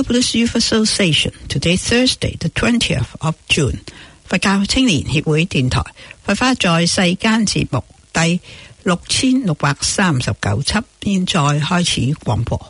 Buddhist Youth Association. Today Thursday, the 20th of June. 佛教青年協會電台佛法在世間節目第6639輯，現在開始廣播。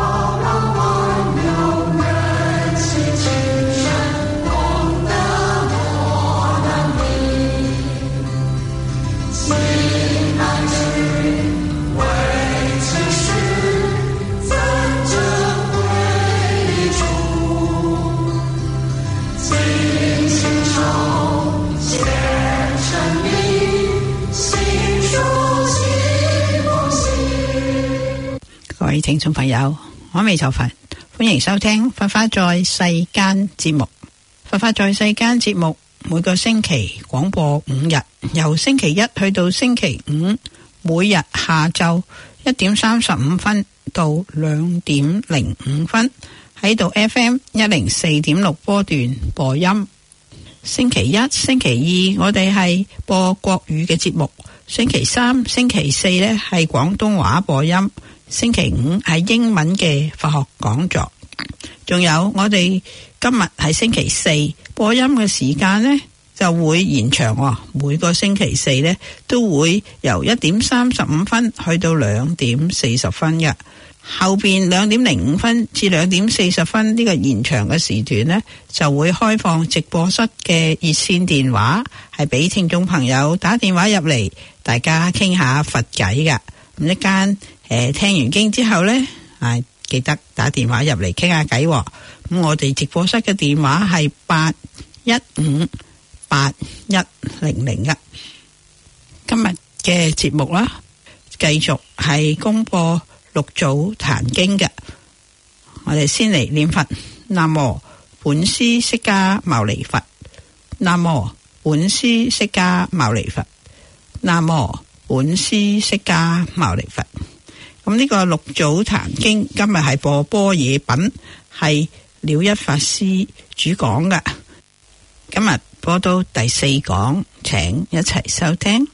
各位聽眾朋友，我未就佛，歡迎收聽佛法在世間節目。佛法在世間節目每個星期廣播5日，由星期一去到星期五，每日下晝1點35分到2點05分喺度 FM 104.6波段播音。星期一、星期二我哋係播國語嘅節目，星期三、星期四呢係廣東話播音。星期五係英文嘅佛學講座，仲有我哋今日係星期四播音嘅時間呢就會延長，每個星期四呢都會由1點35分去到2點40分嘅，後邊2點05分至2點40分呢個延長嘅時段呢就會開放直播室嘅熱線電話，係俾聽眾朋友打電話入嚟，大家傾下佛偈噶。咁一間聽完經之後呢，記得打電話入嚟傾下偈。咁我哋直播室嘅電話係8158100噶。今日嘅節目啦，繼續係公播六祖壇經嘅。我哋先嚟念佛：南無本師釋迦牟尼佛，南無本師釋迦牟尼佛，南無本師釋迦牟尼佛。咁呢個六祖壇經今日係播般若品，係了一法師主講嘅。今日播到第4講，請一齊收聽。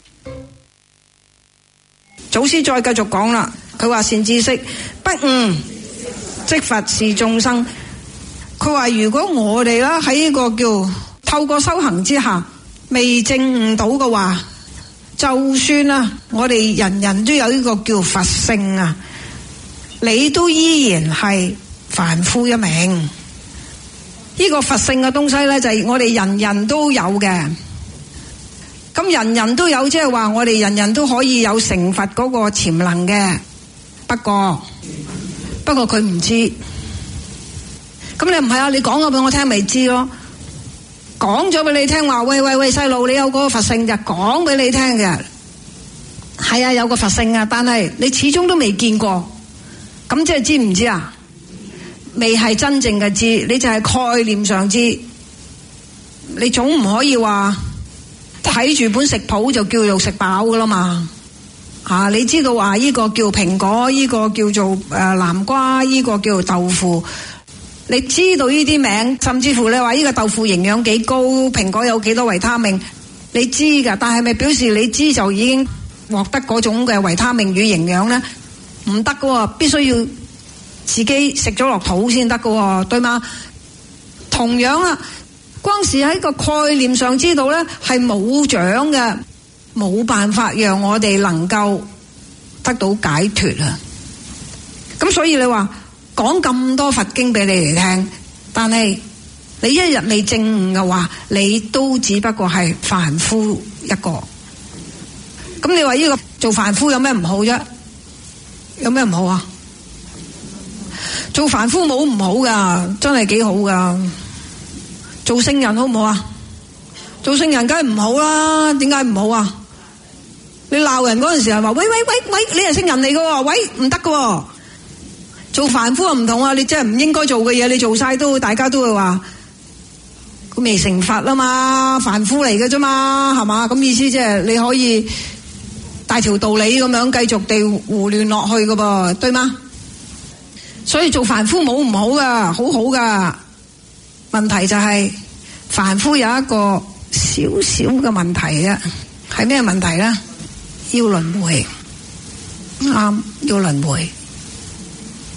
祖師再繼續講啦，佢話善知識，不悟即佛是眾生。佢話如果我哋啦喺呢個叫透過修行之下未證悟到嘅話，就算啊，我哋人人都有呢個叫佛性啊，你都依然係凡夫一名。呢個佛性嘅東西呢，就係我哋人人都有嘅。咁人人都有，即係話我哋人人都可以有成佛嗰個潛能嘅。不過佢唔知。咁你唔係啊？你講咗俾我聽咪知咯。講咗俾你聽話，喂細路，你有嗰個佛性就講俾你聽嘅，係啊，有個佛性啊，但係你始終都未見過，咁即係知唔知啊？未係真正嘅知，你就係概念上知，你總唔可以話睇住本食譜就叫做食飽噶啦嘛。你知道話呢個叫蘋果，呢個叫做南瓜，呢個叫做豆腐。你知道呢啲名，甚至乎你話呢個豆腐營養幾高，蘋果有幾多維他命，你知㗎，但係咪表示你知就已經獲得嗰種嘅維他命與營養呢？唔得㗎，必須要自己食咗落肚先得㗎，對嗎？同樣啊，光是喺個概念上知道呢係冇獎嘅，冇辦法讓我哋能夠得到解脫啊！咁所以你話講咁多佛經俾你嚟聽，但係你一日未證悟嘅話，你都只不過係凡夫一個。咁你話呢個做凡夫有咩唔好啫？有咩唔好啊？做凡夫冇唔好噶，真係幾好噶。做聖人好唔好啊？做聖人梗係唔好啦，點解唔好啊？你鬧人嗰陣時係話喂，你係聖人嚟噶，喂，唔得噶。做凡夫又唔同啊！你真係唔應該做嘅嘢，你做晒都大家都會話佢未成佛啊嘛，凡夫嚟嘅啫嘛，係嘛？咁意思即係你可以大條道理咁樣繼續地胡亂落去嘅噃，對嗎？所以做凡夫冇唔好噶，好好噶。問題就係凡夫有一個少少嘅問題啊，係咩問題咧？要輪迴，啱，要輪迴。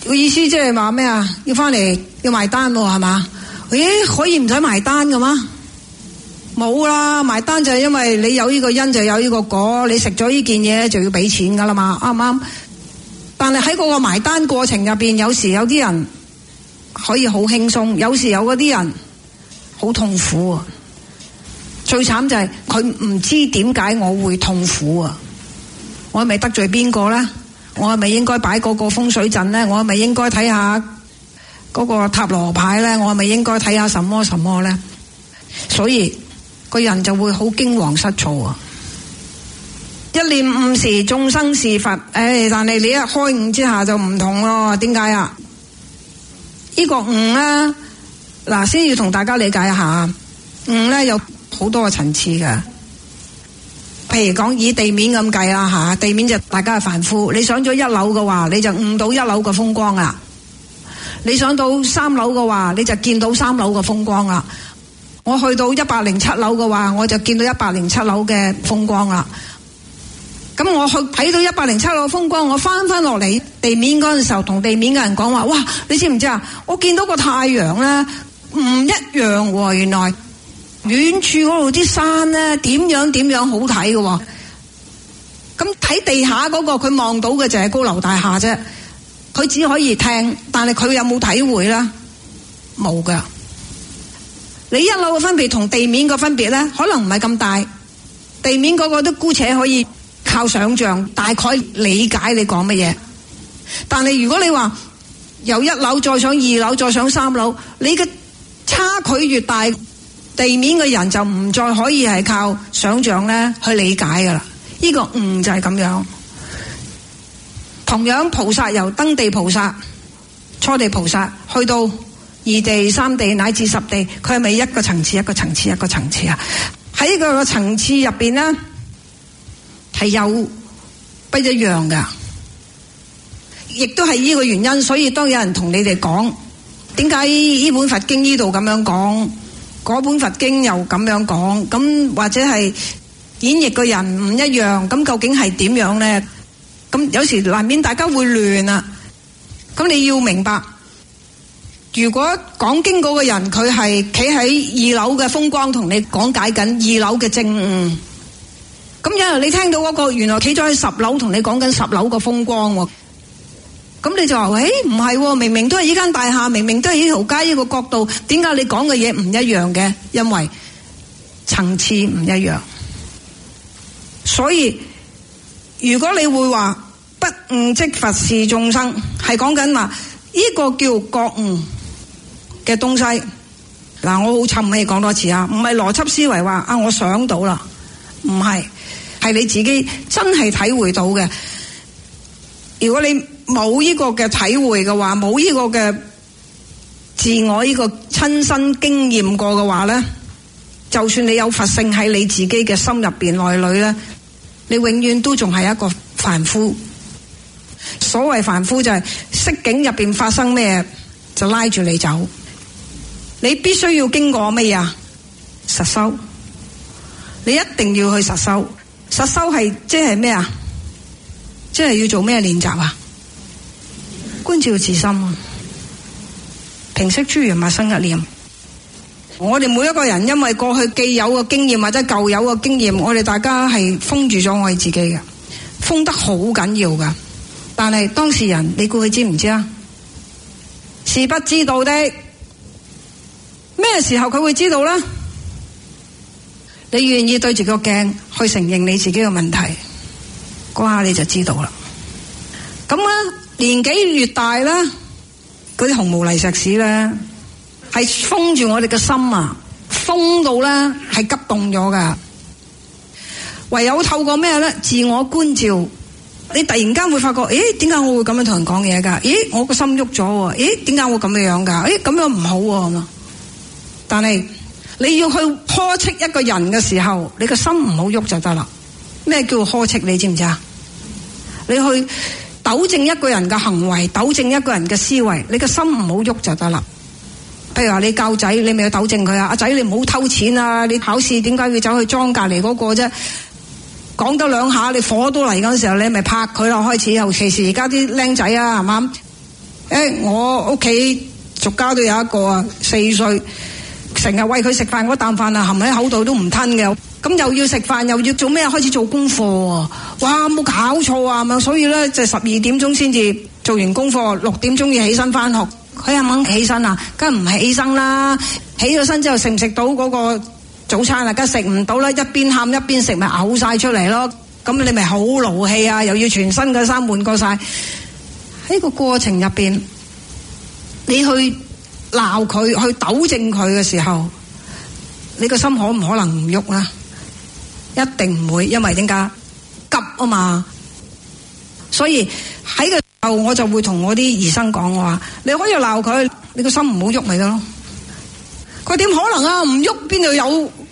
個意思即係話咩啊？要翻嚟要埋單喎，係嘛？咦，可以唔使埋單㗎嘛？冇啦，埋單就係因為你有呢個因就有呢個果，你食咗呢件嘢就要俾錢㗎啦嘛，啱唔啱？但係喺嗰個埋單過程入邊，有時有啲人可以好輕鬆，有時有嗰啲人好痛苦啊！最慘就係佢唔知點解我會痛苦啊！我係咪得罪邊個呢？我係咪應該擺嗰個風水陣呢？我係咪應該睇下嗰個塔羅牌呢？我係咪應該睇下什麼什麼呢？所以個人就會好驚惶失措啊！一念悟時，眾生是佛。但係你一開悟之下就唔同咯。點解啊？呢個悟呢，嗱，先要同大家理解一下，悟呢有好多個層次嘅。譬如講以地面咁計啦吓，地面就大家係凡夫，你上咗一樓嘅話，你就悟到一樓嘅風光啦；你上到3樓嘅話，你就見到3樓嘅風光啦。我去到107樓嘅話，我就見到107樓嘅風光啦。咁我去睇到107樓風光，我翻落嚟地面嗰陣時候，同地面嘅人講話：哇，你知唔知啊？我見到個太陽咧唔一樣喎，原來遠處嗰度啲山咧點樣好睇嘅。咁睇地下嗰個佢望到嘅就係高樓大廈啫，佢只可以聽，但係佢有冇體會咧？冇噶。你一樓嘅分別同地面嘅分別咧，可能唔係咁大。地面嗰個都姑且可以靠想像大概理解你講乜嘢，但係如果你話由1樓再上2樓再上3樓，你嘅差距越大，地面嘅人就唔再可以係靠想像咧去理解噶啦。呢個悟就係咁樣。同樣菩薩由登地菩薩、初地菩薩去到2地、3地乃至10地，佢係咪一個層次一個層次一個層次啊？喺呢個層次入邊呢，係有不一樣噶，亦都係呢個原因。所以當有人同你哋講點解呢本佛經呢度咁樣講，嗰本佛經又咁樣講，咁或者係演繹嘅人唔一樣，咁究竟係點樣呢？咁有時難免大家會亂啊。咁你要明白，如果講經嗰個人佢係企喺2樓嘅風光同你講解緊2樓嘅正悟，咁有人你聽到嗰個原來企咗喺10樓同你講緊10樓嘅風光喎，咁你就話：喂，唔係喎，明明都係呢間大廈，明明都係呢條街呢個角度，點解你講嘅嘢唔一樣嘅？因為層次唔一樣。所以如果你會話不悟即佛是眾生，係講緊話呢個叫覺悟嘅東西。嗱，我好沉氣講多次啊，唔係邏輯思維話啊我想到啦，唔係，係你自己真係體會到嘅。如果你冇呢個嘅體會嘅話，冇呢個嘅自我呢個親身經驗過嘅話呢，就算你有佛性喺你自己嘅心入邊內裏呢，你永遠都仲係一個凡夫。所謂凡夫就係色境入邊發生咩就拉住你走，你必須要經過咩啊？實修，你一定要去實修。實修係即係咩啊？即係要做咩練習啊？觀照自心啊，平息諸緣，勿生一念。我哋每一個人因為過去既有嘅經驗或者舊有嘅經驗，我哋大家係封住咗我哋自己嘅，封得好緊要噶。但係當事人，你估佢知唔知啊？是不知道的。咩時候佢會知道呢？你願意對住個鏡去承認你自己嘅問題，嗰下你就知道啦。咁啊，年紀越大啦，嗰啲紅毛泥石屎咧，係封住我哋嘅心啊，封到咧係急凍咗噶。唯有透過咩咧？自我觀照，你突然間會發覺，咦，點解我會咁樣同人講嘢噶？咦，我個心喐咗喎。咦，點解會咁樣噶？咦，咁樣唔好喎，咁啊。但係你要去呵斥一個人嘅時候，你個心唔好喐就得啦。咩叫呵斥？你知唔知啊？你去糾正一個人嘅行為，糾正一個人嘅思維，你個心唔好喐就得啦。譬如話你教仔，你咪要糾正佢啊！阿仔，你唔好偷錢啊！你考試點解要走去裝隔籬嗰個啫？講多兩下，你火都嚟嗰陣時候，你咪拍佢啦。開始，尤其是而家啲僆仔啊，係嘛？ 我屋企俗家都有一個啊，4歲，成日餵佢食飯嗰啖飯啊，含喺口度都唔吞嘅。咁又要食飯，又要做咩？開始做功課喎！哇，冇搞錯啊！咁所以咧就12點鐘先至做完功課，6點鐘要起身翻學。佢係唔肯起身啊？梗係唔起身啦！起咗身之後食唔食到嗰個早餐啊？梗係食唔到啦！一邊喊一邊食，咪嘔晒出嚟咯。咁你咪好勞氣啊！又要全身嘅衫換過晒。喺個過程入邊，你去鬧佢，去糾正佢嘅時候，你個心可唔可能唔喐啊？一定唔會，因為點解？急啊嘛。所以喺個時候，我就會同我啲醫生講，我話你可以鬧佢，你個心唔好喐咪得咯。佢點可能啊？唔喐邊度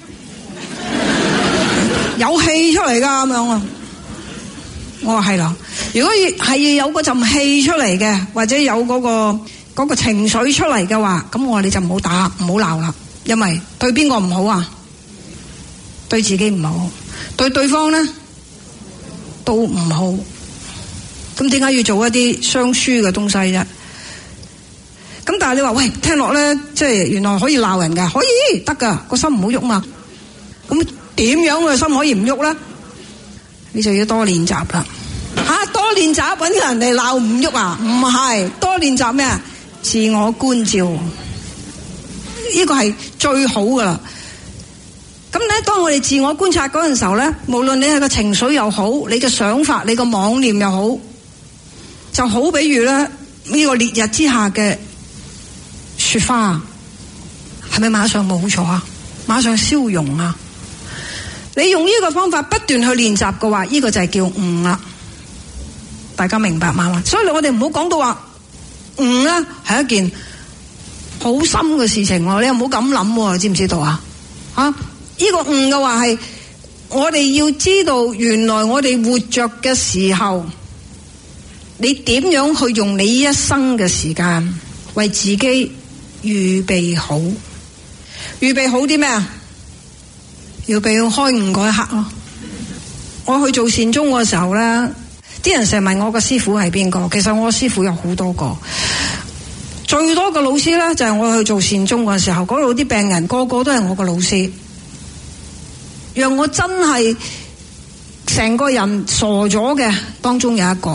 有氣出嚟噶咁樣啊？我話係啦，如果係要有嗰陣氣出嚟嘅，或者有嗰個情緒出嚟嘅話，咁我話你就唔好打，唔好鬧啦，因為對邊個唔好啊？對自己唔好，對對方咧都唔好。咁點解要做一啲雙輸嘅東西啫？咁但係你話喂，聽落咧，即係原來可以鬧人噶，可以得噶，個心唔好喐嘛。咁點樣個心可以唔喐咧？你就要多練習啦。多練習搵人嚟鬧唔喐啊？唔係，多練習咩啊？自我觀照，呢個係最好噶啦。咁咧，當我哋自我觀察嗰陣時候咧，無論你係個情緒又好，你嘅想法、你個妄念又好，就好比如咧呢個烈日之下嘅雪花，係咪馬上冇咗啊？馬上消融啊？你用呢個方法不斷去練習嘅話，呢個就係叫悟啦。大家明白嘛？所以我哋唔好講到話悟啦，係一件好深嘅事情，你又唔好咁諗，知唔知道啊？呢個悟嘅話係我哋要知道，原來我哋活着嘅時候，你點樣去用你一生嘅時間為自己預備好？預備好啲咩啊？預備要開悟嗰一刻咯。我去做善終嘅時候咧，啲人成日問我個師傅係邊個，其實我師傅有好多個，最多嘅老師咧就係我去做善終嘅時候，嗰度啲病人個個都係我個老師，讓我真係成個人傻咗嘅。當中有一個，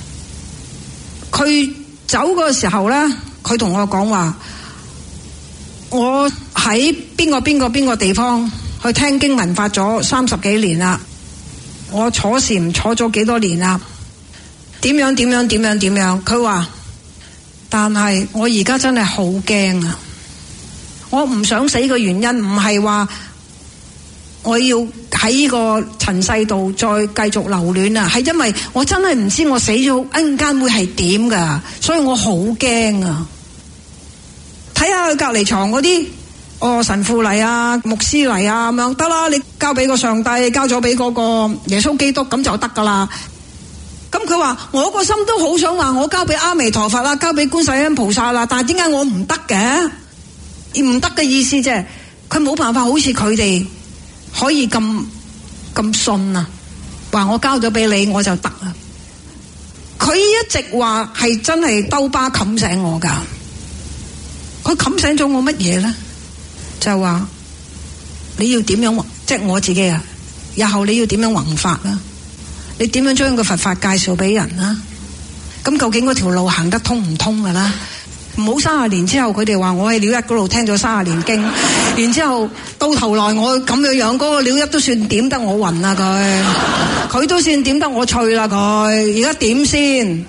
佢走嗰個時候咧，佢同我講話，我喺邊個地方去聽經聞法咗30幾年啦，我坐禪坐咗幾多年啦，點樣，佢話，但係我而家真係好驚啊！我唔想死嘅原因唔係話我要喺呢個塵世度再繼續留戀啊，係因為我真係唔知我死咗一陣間會係點噶，所以我好驚啊！睇下佢隔離床嗰啲，神父嚟啊，牧師嚟啊，咁樣得啦，你交俾個上帝，交咗俾嗰個耶穌基督，咁就得噶啦。咁佢話我個心都好想話我交俾阿彌陀佛啦，交俾觀世音菩薩啦，但係點解我唔得嘅？唔得嘅意思即係佢冇辦法好似佢哋可以咁信啊，話我交咗俾你我就得啦。佢一直話係真係兜巴冚醒我噶。佢冚醒咗我乜嘢咧？就係話你要點樣，即係我自己啊，日後你要點樣弘法啊？你點樣將個佛法介紹俾人啊？咁究竟嗰條路行得通唔通噶啦？唔好30年之後佢哋話我喺了一嗰度聽咗30年經，然之後到頭來我咁樣嗰個了一都算點得我暈啦，佢都算點得我脆啦，佢而家點先？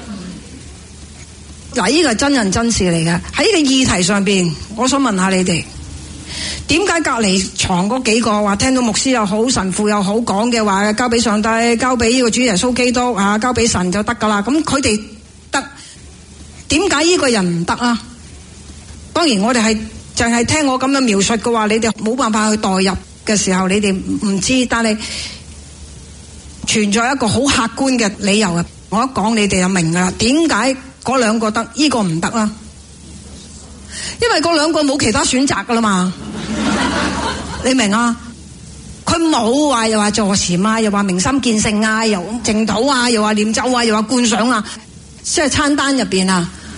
嗱，呢個係真人真事嚟嘅。喺呢個議題上邊，我想問下你哋，點解隔離床嗰幾個話聽到牧師又好，神父又好講嘅話，交俾上帝，交俾呢個主耶穌基督啊，交俾神就得噶啦？咁佢哋得，點解呢個人唔得啊？當然我哋係淨係聽我咁樣描述嘅話，你哋冇辦法去代入嘅時候，你哋唔知，但係存在一個好客觀嘅理由啊！我一講你哋就明噶啦，點解嗰兩個得，呢個唔得啦？因為嗰兩個冇其他選擇噶啦嘛，你明啊？佢冇話又話坐禪啊，又話明心見性啊，又淨土啊，又話念咒啊，又話觀想啊，即係餐單入邊啊，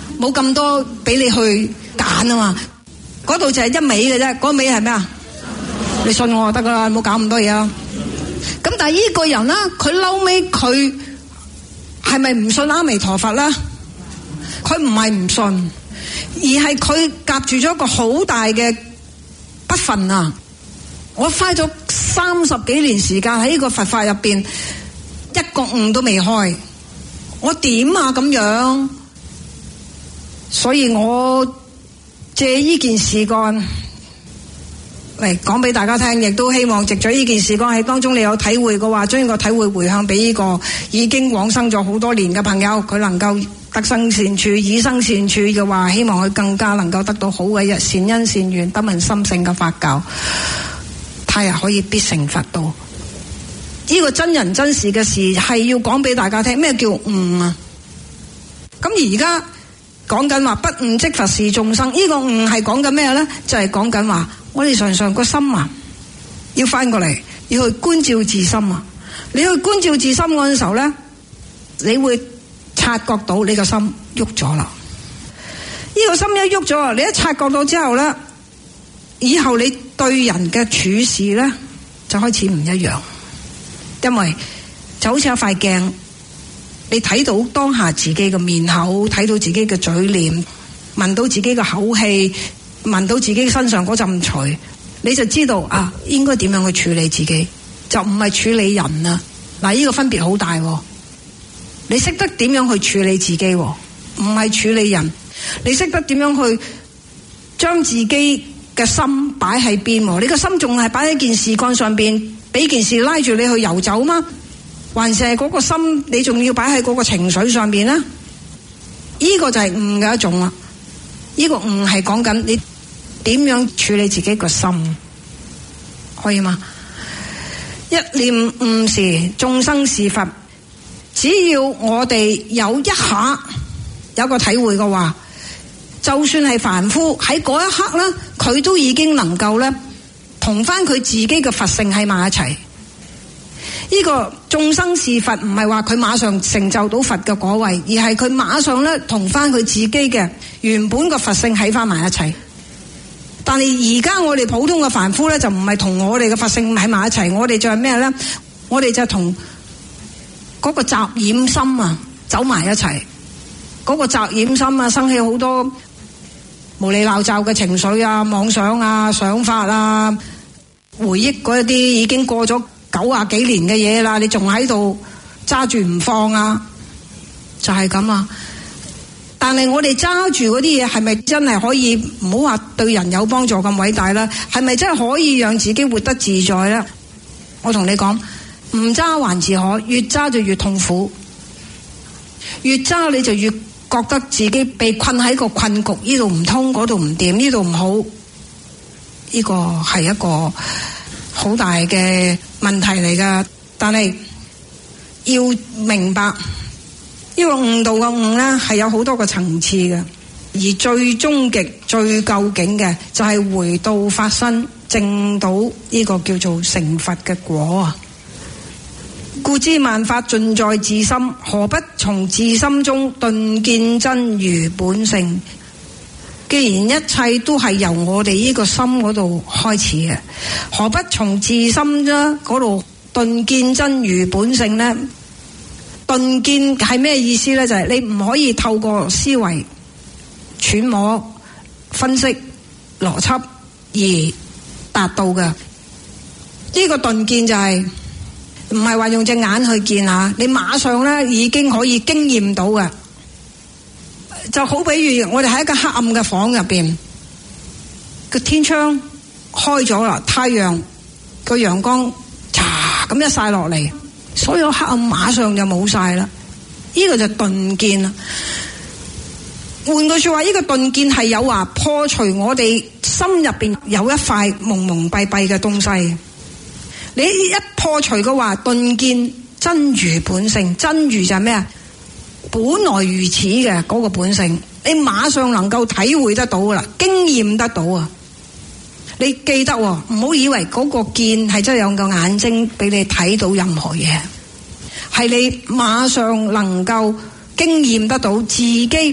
冇咁多俾你去揀啊嘛。嗰度就係一味嘅啫，嗰味係咩啊？你信我就得噶啦，唔好搞咁多嘢啦。咁但係呢個人咧，佢嬲尾佢係咪唔信阿彌陀佛咧？佢唔係唔信，而係佢夾住咗一個好大嘅不忿啊！我花咗30幾年時間喺呢個佛法入邊，一個悟都未開，我點啊咁樣？所以我借呢件事幹嚟講俾大家聽，亦都希望藉咗呢件事幹喺當中你有體會嘅話，將呢個體會回向俾呢個已經往生咗好多年嘅朋友，佢能夠得生善處、以生善處嘅話，希望佢更加能夠得到好嘅善因善緣，得聞心性嘅法教，他日可以必成佛道。呢個真人真事嘅事係要講俾大家聽，咩叫悟啊？咁而家講緊話不悟即佛是眾生，呢個悟係講緊咩呢？就係講緊話我哋常常個心啊，要翻過嚟，要去觀照自心啊。你去觀照自心嗰陣時候呢，你會察覺到你個心喐咗啦。呢個心一喐咗，你一察覺到之後呢，以後你對人嘅處事呢，就開始唔一樣，因為就好似一塊鏡，你睇到當下自己嘅面口，睇到自己嘅嘴臉，聞到自己嘅口氣，聞到自己身上嗰陣除，你就知道啊，應該點樣去處理自己，就唔係處理人啊。嗱，呢個分別好大喎。你識得點樣去處理自己，唔係處理人。你識得點樣去將自己嘅心擺喺邊？你個心仲係擺喺件事幹上邊，俾件事拉住你去游走嗎？還是係嗰個心你仲要擺喺嗰個情緒上邊呢？呢個就係悟嘅一種啦。呢個悟係講緊你點樣處理自己個心，可以嗎？一念悟時，眾生是佛。只要我哋有一下有個體會嘅話，就算係凡夫喺嗰一刻咧，佢都已經能夠咧同翻佢自己嘅佛性喺埋一齊。呢個眾生是佛唔係話佢馬上成就到佛嘅果位，而係佢馬上咧同翻佢自己嘅原本嘅佛性喺翻埋一齊。但係而家我哋普通嘅凡夫咧，就唔係同我哋嘅佛性喺埋一齊，我哋就係咩咧？我哋就同嗰個雜染心啊走埋一齊，嗰個雜染心啊生起好多無理鬧罩嘅情緒啊、妄想啊、想法啊、回憶嗰啲已經過咗90幾年嘅嘢啦，你仲喺度揸住唔放啊，就係咁啊。但係我哋揸住嗰啲嘢係咪真係可以唔好話對人有幫助咁偉大啦？係咪真係可以讓自己活得自在咧？我同你講，唔揸還自可，越揸就越痛苦，越揸你就越覺得自己被困喺個困局，呢度唔通，嗰度唔掂，呢度唔好，呢個係一個好大嘅問題嚟噶。但係要明白呢個悟道嘅悟咧，係有好多個層次嘅，而最終極最究竟嘅就係回到法身，證到呢個叫做成佛嘅果啊！故知萬法盡在自心，何不從自心中頓見真如本性？既然一切都係由我哋呢個心嗰度開始嘅，何不從自心啫嗰度頓見真如本性呢？頓見係咩意思呢？就係你唔可以透過思維、揣摩、分析、邏輯而達到嘅。呢個頓見就係唔係話用隻眼去見下，你馬上咧已經可以經驗到嘅。就好比如我哋喺一個黑暗嘅房入邊，個天窗開咗啦，太陽個陽光嚓咁一曬落嚟，所有黑暗馬上就冇晒啦。呢個就頓見啦。換句說話，呢個頓見係有話破除我哋心入邊有一塊蒙蒙蔽蔽嘅東西。你一破除嘅話，頓見真如本性，真如就係咩啊？本來如此嘅嗰個本性，你馬上能夠體會得到噶啦，經驗得到啊！你記得唔好以為嗰個見係真係有個眼睛俾你睇到任何嘢，係你馬上能夠經驗得到自己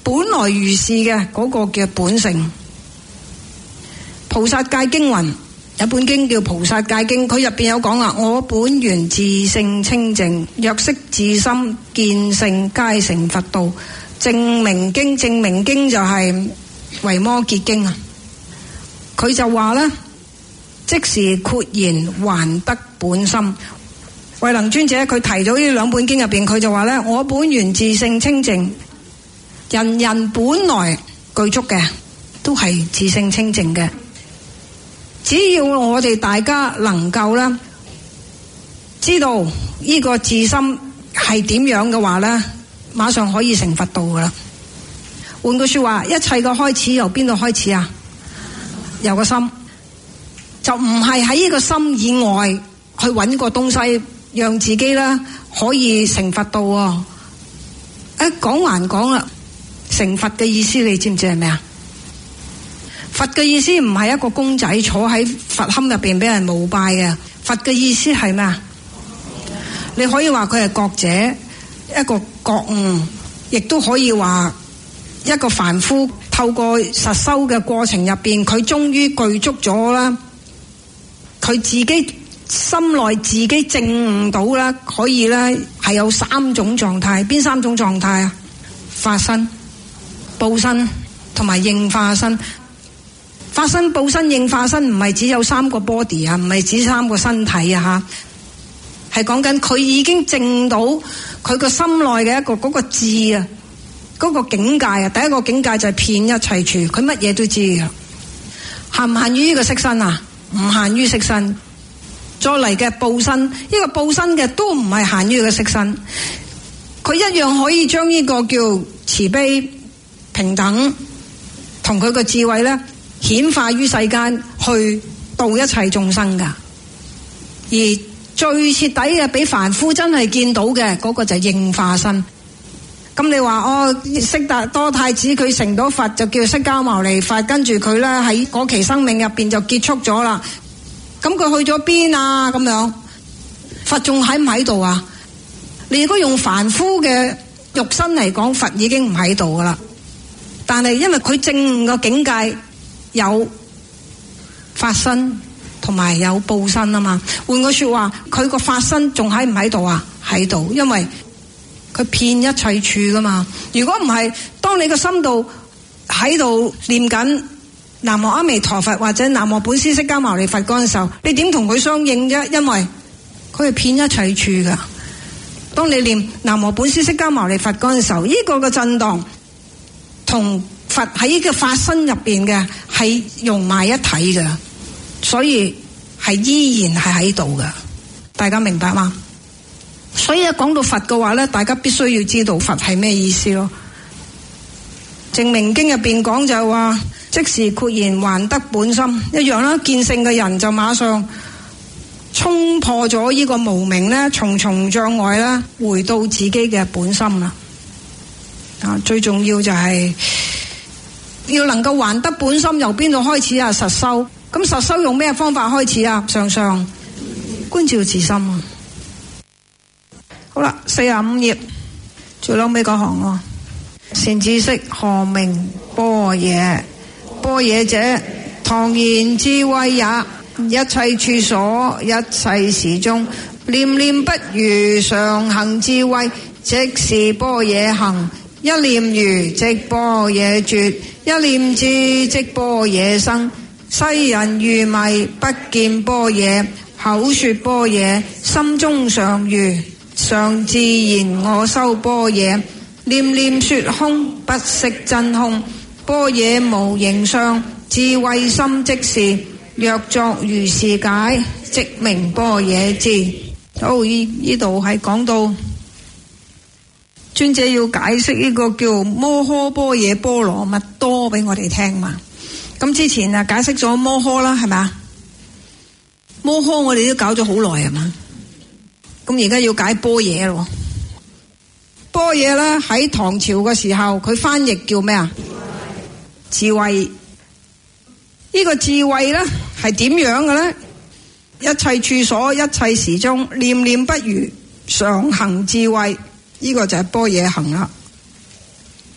本來如是嘅嗰個嘅本性。菩薩戒經云，有本經叫菩薩戒經，佢入邊有講啊，我本源自性清淨，若識自心見性，皆成佛道。證明經，證明經就係維摩詰經啊。佢就話呢，即時豁然還得本心。慧能尊者佢提咗呢兩本經入邊，佢就話呢，我本源自性清淨，人人本來具足嘅，都係自性清淨嘅。只要我哋大家能夠呢，知道呢個自心係點樣嘅話呢，馬上可以成佛道噶啦。換句說話，一切嘅開始由邊度開始啊？由個心，就唔係喺呢個心以外去揾個東西，讓自己呢可以成佛道喎。講還講啦，成佛嘅意思你知唔知係咩啊？佛嘅意思唔係一個公仔坐喺佛龕入邊俾人膜拜嘅，佛嘅意思係咩啊？你可以話佢係覺者，一個覺悟，亦都可以話一個凡夫透過實修嘅過程入邊，佢終於具足咗啦，佢自己心內自己證悟到啦，可以咧係有三種狀態。邊三種狀態啊？法身、報身同埋應化身。法身、報身、應化身唔係只有三個 body 啊，唔係指三個身體啊吓，係講緊佢已經證到佢個心內嘅一個嗰個智啊，嗰個境界啊。第一個境界就係遍一切處，佢乜嘢都知嘅。限唔限於呢個色身啊？唔限於色身。再嚟嘅報身，呢個報身嘅都唔係限於個色身，佢一樣可以將呢個叫慈悲平等同佢個智慧咧顯化於世間，去度一切眾生噶。而最徹底嘅俾凡夫真係見到嘅嗰個就係應化身。咁你話悉達多太子佢成到佛就叫釋迦牟尼佛，跟住佢咧喺嗰期生命入邊就結束咗啦。咁佢去咗邊啊？咁樣佛仲喺唔喺度啊？你如果用凡夫嘅肉身嚟講，佛已經唔喺度噶啦。但係因為佢證悟個境界有法身同埋有報身啊嘛。換句說話，佢個法身仲喺唔喺度啊？喺度，因為佢遍一切處噶嘛。如果唔係，當你個心度喺度念緊南無阿彌陀佛或者南無本師釋迦牟尼佛嗰陣時候，你點同佢相應啫？因為佢係遍一切處噶。當你念南無本師釋迦牟尼佛嗰陣時候，呢個嘅震盪同佛喺呢個法身入邊嘅係融埋一體嘅，所以係依然係喺度嘅。大家明白嗎？所以一講到佛嘅話咧，大家必須要知道佛係咩意思咯。證明經入邊講就係話，即時豁然還得本心，一樣啦。見性嘅人就馬上衝破咗呢個無明咧，重重障礙啦，回到自己嘅本心啦。最重要就係要能夠還得本心，由邊度開始啊？實修。咁實修用咩方法開始啊？上觀照自心啊。好啦，45頁最後尾嗰行咯。善知識，何名般若？般若者，唐然智慧也。一切處所，一切時中，念念不渝，常行智慧，即是般若行。一念愚，即般若絕；一念智，即般若生。世人愚迷，不見般若，口說般若，心中常愚。常自言我修般若，念念說空，不識真空。般若無形相，智慧心即是。若作如是解，即名般若智。好，呢度係講到尊者要解釋呢個叫摩訶般若波羅蜜多俾我哋聽嘛。咁之前啊解釋咗摩訶啦，係咪啊？摩訶我哋都搞咗好耐係嘛。咁而家要解般若咯。般若咧喺唐朝嘅時候，佢翻譯叫咩啊？智慧。呢個智慧咧係點樣嘅咧？一切處所，一切時中，念念不渝，常行智慧。呢個就係般若行啦。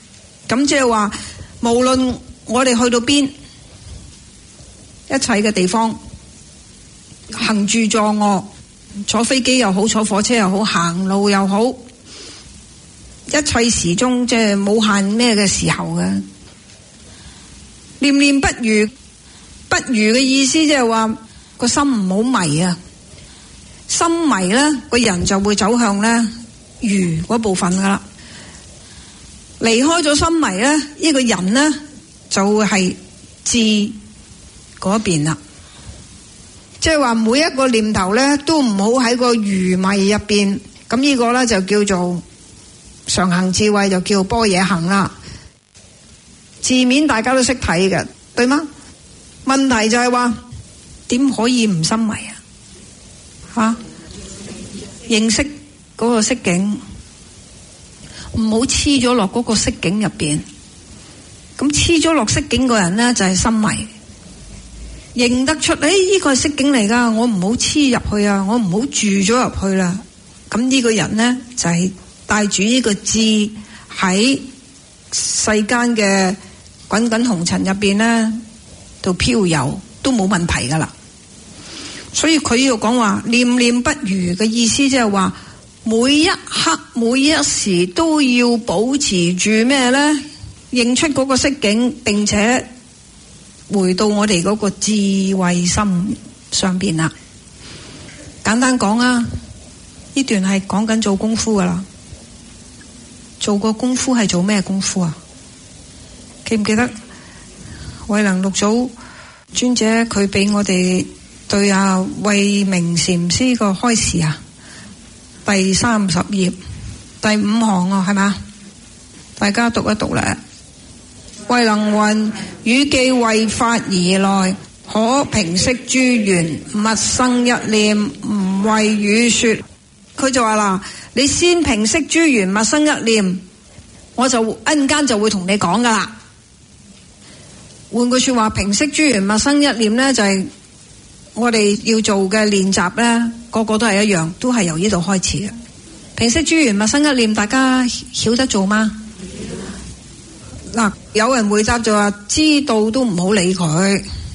咁即係話，無論我哋去到邊，一切嘅地方，行住坐臥，坐飛機又好，坐火車又好，行路又好，一切時鐘即係冇限咩嘅時候嘅。念念不渝，不渝嘅意思即係話個心唔好迷啊，心迷咧個人就會走向咧愚嗰部分噶啦。離開咗心迷咧，呢個人咧就會係智嗰邊啦。即係話每一個念頭咧都唔好喺個愚迷入邊，咁呢個咧就叫做常行智慧，就叫般若行啦。字面大家都識睇嘅，對嗎？問題就係話點可以唔心迷啊？認識嗰個色境，唔好黐咗落嗰個色境入邊。咁黐咗落色境個人呢，就係心迷。認得出呢個係色境嚟噶，我唔好黐入去啊，我唔好住咗入去啦。咁呢個人呢，就係帶住呢個智喺世間嘅滾滾紅塵入邊呢度飄遊，都冇問題噶啦。所以佢要講話念念不渝嘅意思，即係話每一刻每一時都要保持住咩呢？認出嗰個色境，並且回到我哋嗰個智慧心上邊啦。簡單講啊，呢段係講緊做功夫噶啦。做個功夫係做咩功夫啊？記唔記得慧能六祖尊者佢俾我哋對慧明禪師個開示啊？第30頁第5行啊，係嘛？大家讀一讀啦。慧能云：汝既為法而來，可平息諸緣，勿生一念，唔為汝說。佢就話啦，你先平息諸緣，勿生一念，我就一陣間就會同你講噶啦。換句說話，平息諸緣，勿生一念呢，就係我哋要做嘅練習呢，個個都係一樣，都係由呢度開始嘅。平息諸緣，勿生一念，大家曉得做嗎？嗱，有人回答就話知道都唔好理佢。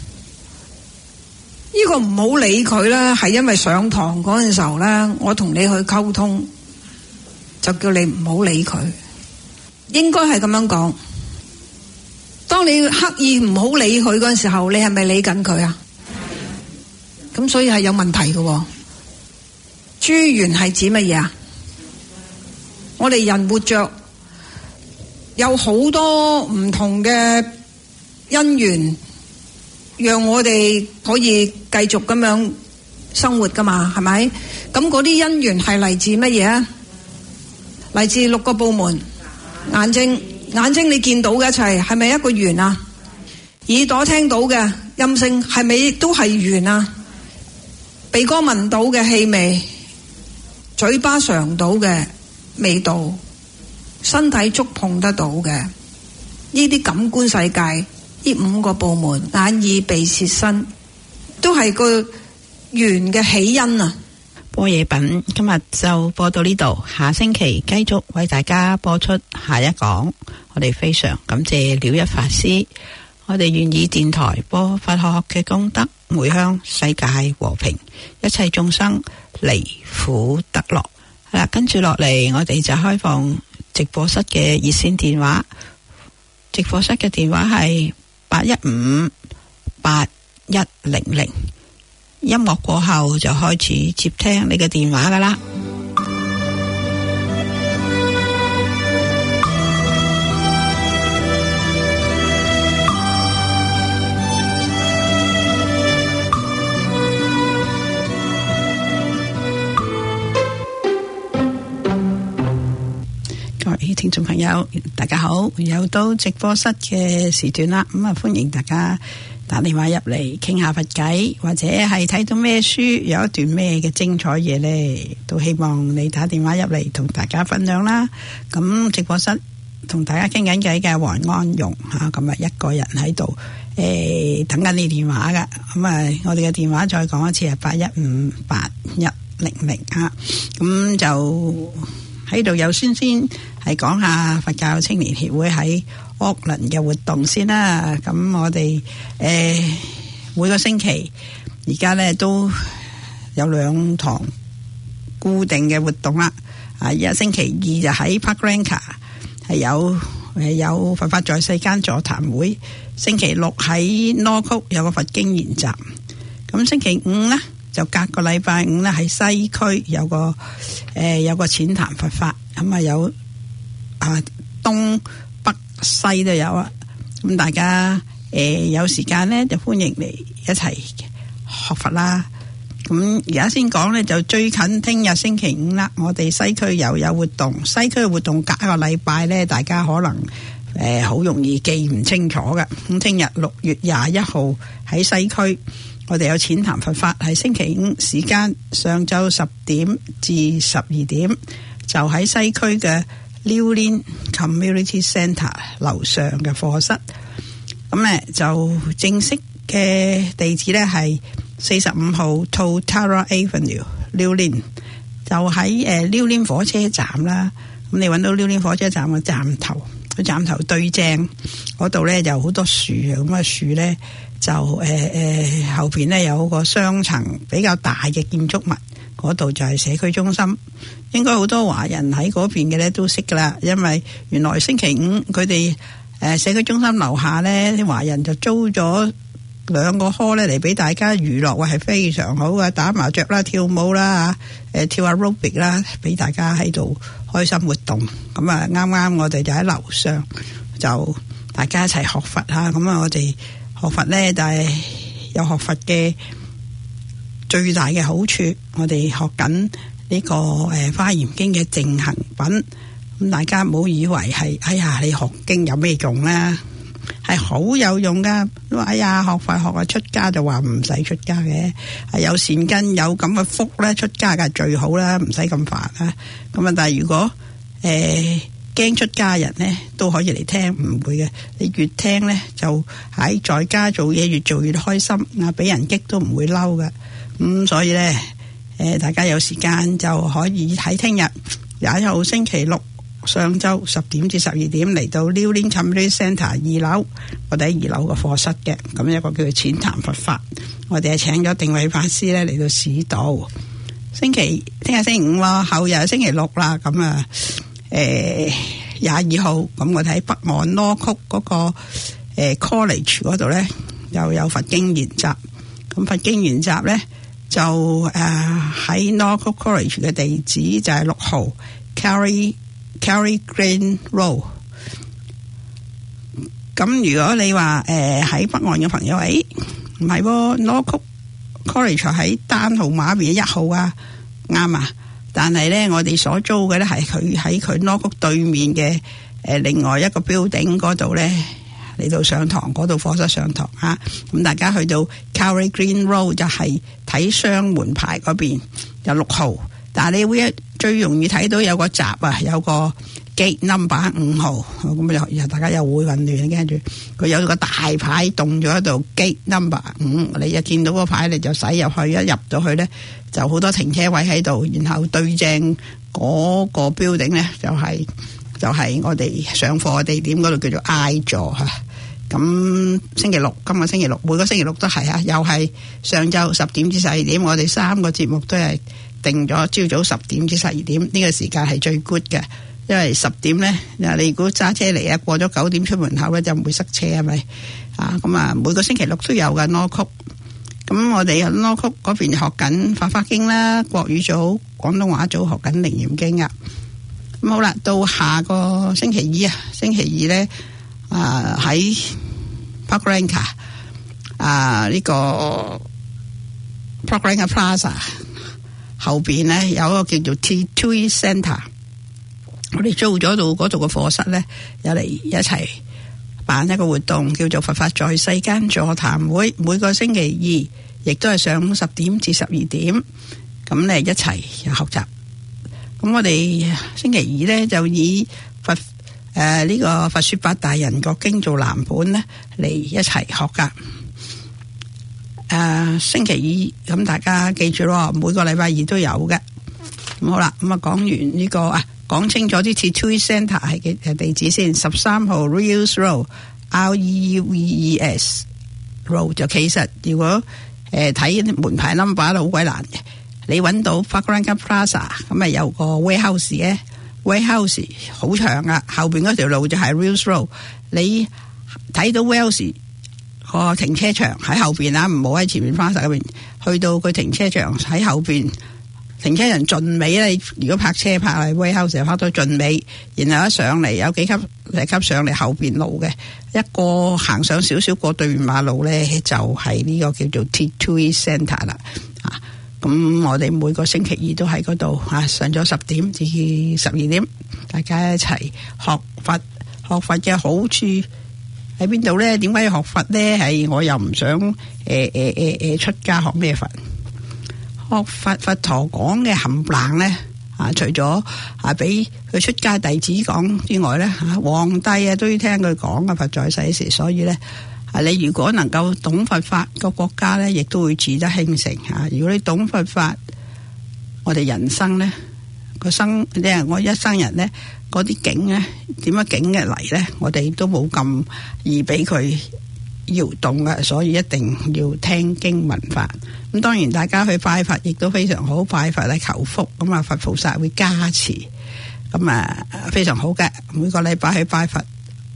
呢個唔好理佢呢，係因為上堂嗰陣時候呢，我同你去溝通，就叫你唔好理佢。應該係咁樣講。當你刻意唔好理佢嗰陣時候，你係咪理緊佢啊？咁所以係有問題嘅。諸緣係指乜嘢啊？我哋人活着有好多唔同嘅因緣，讓我哋可以繼續咁樣生活噶嘛，係咪？咁嗰啲因緣係嚟自乜嘢啊？嚟自6個部門。眼睛你見到嘅一切係咪一個緣啊？耳朵聽到嘅音聲係咪都係緣啊？鼻哥聞到嘅氣味，嘴巴嘗到嘅味道，身體觸碰得到嘅呢啲感官世界，呢5個部門，眼耳鼻舌身，都係個緣嘅起因啊！ 般若品今日就播到呢度，下星期繼續為大家播出下一講。我哋非常感謝了一法師，我哋願以電台播佛學嘅功德，回向世界和平，一切眾生離苦得樂。係啦，跟住落嚟，我哋就開放直播室嘅熱線電話。直播室嘅電話係8158100。音樂過後就開始接聽你嘅電話噶啦。各位聽眾朋友，大家好，又到直播室嘅時段啦。歡迎大家打電話入嚟傾下佛偈，或者係睇到咩書，有一段咩嘅精彩嘢呢，都希望你打電話入嚟同大家分享啦。咁直播室同大家傾緊偈嘅黃安容吓，咁啊一個人喺度等緊你電話噶。咁我哋嘅電話再講一次係8158100吓。咁就喺度有先係講下佛教青年協會喺福倫嘅活動先啦。咁我哋每個星期而家咧都有2堂固定嘅活動啦。而家星期二就喺 Park Ranger 係有佛法在世間座談會，星期六喺 Norfolk 有個佛經研習。咁星期五呢，就隔個禮拜五呢，喺西區有個淺談佛法，咁有東北西都有啊。咁大家有時間呢，就歡迎嚟一齊學佛啦。咁而家先講呢，就最近聽日星期五啦，我哋西區又有活動。西區嘅活動隔一個禮拜呢，大家可能好容易記唔清楚嘅。咁聽日6月21號喺西區，我哋有淺談佛法，係星期五時間上晝10點至12點，就喺西區嘅 Lilin Community Centre 樓上嘅課室。咁呢就正式嘅地址呢係45號 Totara Avenue Lilin， 就喺Lilin 火車站啦。咁你揾到Lilin火車站嘅站頭，個站頭對正嗰度呢就好多樹啊。咁樹呢就後邊呢有個雙層比較大嘅建築物，嗰度就係社區中心。應該好多華人喺嗰邊嘅呢都識噶啦，因為原來星期五佢哋社區中心樓下呢啲華人就租咗2個 hall 呢嚟俾大家娛樂，係非常好嘅，打麻雀啦、跳舞啦、跳 aerobic 啦，俾大家喺度開心活動。咁啊，啱啱我哋就喺樓上，就大家一齊學佛啦。咁啊，我哋學佛呢，就係有學佛嘅最大嘅好處。我哋學緊呢個華嚴經嘅淨行品。咁大家唔好以為係你學經有咩用啦，係好有用噶。都話學佛學出家就話唔使出家嘅，係有善根有咁嘅福咧，出家梗係最好啦，唔使咁煩啦。咁啊，但係如果驚出家人呢，都可以嚟聽，唔會嘅。你越聽呢，就喺在家做嘢越做越開心，俾人激都唔會嬲嘅。咁所以呢，大家有時間就可以喺聽日21號星期六上晝10點至12點嚟到 Lilin Community Centre 2樓，我哋喺2樓個課室嘅。咁一個叫做淺談佛法，我哋係請咗定慧法師呢嚟到指導。聽日星期五咯，後日星期六啦。咁啊22號，咁我哋喺北岸 Norfolk 嗰個College 嗰度呢，又有佛經研習。咁佛經研習呢，就喺 Norfolk College 嘅地址就係6號 Carry Green Road。咁如果你話喺北岸嘅朋友，唔係喎，Norfolk College 喺單號碼邊1號啊，啱啊。但係呢，我哋所租嘅呢係佢喺佢 Norfolk 對面嘅另外一個 building 嗰度呢，嚟到上堂，嗰度課室上堂啊。咁大家去到 Carry Green Road 就係睇雙門牌嗰邊有6號，但係你會最容易睇到有個閘啊，有個 gate number 5號，咁又大家又會混亂，跟住佢有個大牌棟咗喺度 gate number 5，你一見到個牌你就駛入去，一入到去呢就好多停車位喺度，然後對正嗰個 building 呢就係我哋上課嘅地點，嗰度叫做 I 座嚇。咁星期六，今個星期六，每個星期六都係啊，又係上晝10點至12點，我哋3個節目都係定咗朝早10點至12點，呢個時間係最 good 嘅，因為10點呢，你如果揸車嚟啊，過咗9點出門口呢，就唔會塞車，係咪啊？咁啊，每個星期六都有嘅 Norfolk。咁我哋喺 Norfolk 嗰邊學緊法華經啦，國語組、廣東話組學緊楞嚴經啊。咁好啦，到下個星期二呢，喺 Park Ranger 呢個 Park Ranger Plaza 後邊呢，有一個叫做 T2 Centre， 我哋租咗到嗰度嘅課室呢，有嚟一齊辦一個活動，叫做佛法在世間座談會，每個星期二亦都係上午10點至12點，咁呢一齊學習。咁我哋星期二呢，就以呢個佛說八大人覺經做藍本呢嚟一齊學噶。星期二咁大家記住咯，每個禮拜二都有嘅。咁好啦，咁講完呢個講講清楚啲 T2 Centre 係嘅地址先。13號 Reeves Road Reeves Road 就其實如果睇門牌 number 都好鬼難嘅。你揾到 Fakranga Plaza 咁啊有個 warehouse 嘅 warehouse 好長啊，後邊嗰條路就係 Reeves Road。你睇到 warehouse 個停車場喺後邊啊，唔好喺前面 Plaza 嗰邊。去到個停車場喺後邊，停車場盡尾咧。如果泊車泊喺 warehouse 就泊到盡尾，然後一上嚟有幾級上嚟後邊路嘅一個行上少少過對面馬路咧，就係呢個叫做 T2 Centre 啦。咁我哋每個星期二都喺嗰度上咗10點至12點，大家一齊學佛。學佛嘅好處喺邊度咧？點解要學佛咧？係我又唔想出家學咩佛？學佛陀講嘅冚唪咧除咗俾佢出家弟子講之外咧，皇帝都要聽佢講嘅。佛在世時，所以咧你如果能夠懂佛法，個國家咧亦都會自得興盛。如果你懂佛法，我哋人生咧我一生人咧嗰啲境咧點樣境嘅嚟咧，我哋都冇咁易俾佢搖動嘅，所以一定要聽經聞法。咁當然大家去拜佛亦都非常好，拜佛嚟求福，咁佛菩薩會加持，咁非常好嘅。每個禮拜去拜佛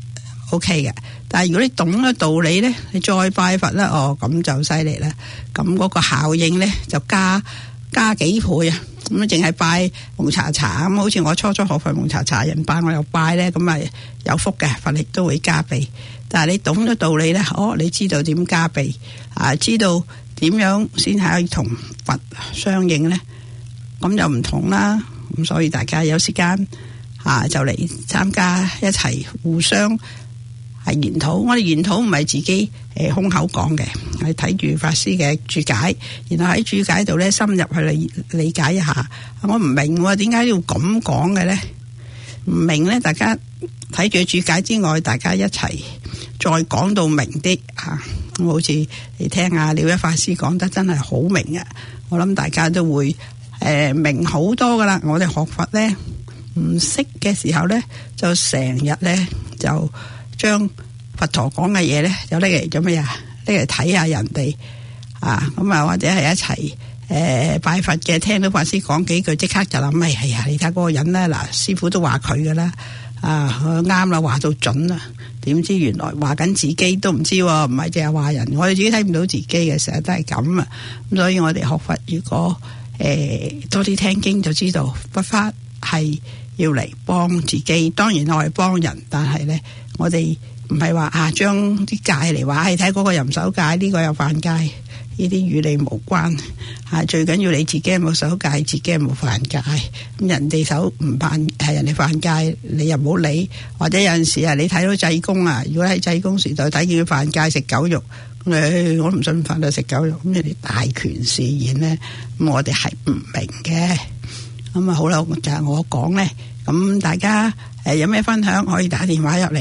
OK 嘅。但係如果你懂咗道理咧，你再拜佛咧，咁就犀利啦。咁嗰個效應咧就加幾倍啊！咁淨係拜蒙查查咁，好似我初學佛蒙查查，人拜我又拜咧，咁咪有福嘅，佛力都會加倍。但係你懂咗道理咧，你知道點加倍知道點樣先可以同佛相應咧，咁就唔同啦。咁所以大家有時間就嚟參加一齊互相係研討。我哋研討唔係自己空口講嘅，係睇住法師嘅注解，然後喺注解度咧深入去理解一下。我唔明點解要咁講嘅咧？唔明咧，大家睇住注解之外，大家一齊再講到明啲好似你聽下廖一法師講得真係好明啊！我諗大家都會明好多噶啦。我哋學佛咧唔識嘅時候咧，就成日咧就將佛陀講嘅嘢咧，就拎嚟做咩啊？拎嚟睇下人哋咁或者係一齊拜佛嘅，聽到法師講幾句，即刻就諗係呀，你睇嗰個人咧，嗱師父都話佢噶啦，啱啦，話到準啦。點知原來話緊自己都唔知喎，唔係淨係話人，我哋自己睇唔到自己嘅，成日都係咁啊。咁所以我哋學佛，如果多啲聽經，就知道佛法係要嚟幫自己。當然我係幫人，但係咧我哋唔係話將啲戒嚟話，睇嗰個又唔守戒，呢個又犯戒，呢啲與你無關。最緊要你自己有冇守戒，自己有冇犯戒。咁人哋守唔犯，係人哋犯戒，你又唔好理。或者有陣時你睇到濟公如果喺濟公時代睇見佢犯戒食狗肉，我唔信犯到食狗肉。咁人哋大權示現呢，咁我哋係唔明嘅。咁好啦，就係我講呢。咁大家有咩分享可以打電話入嚟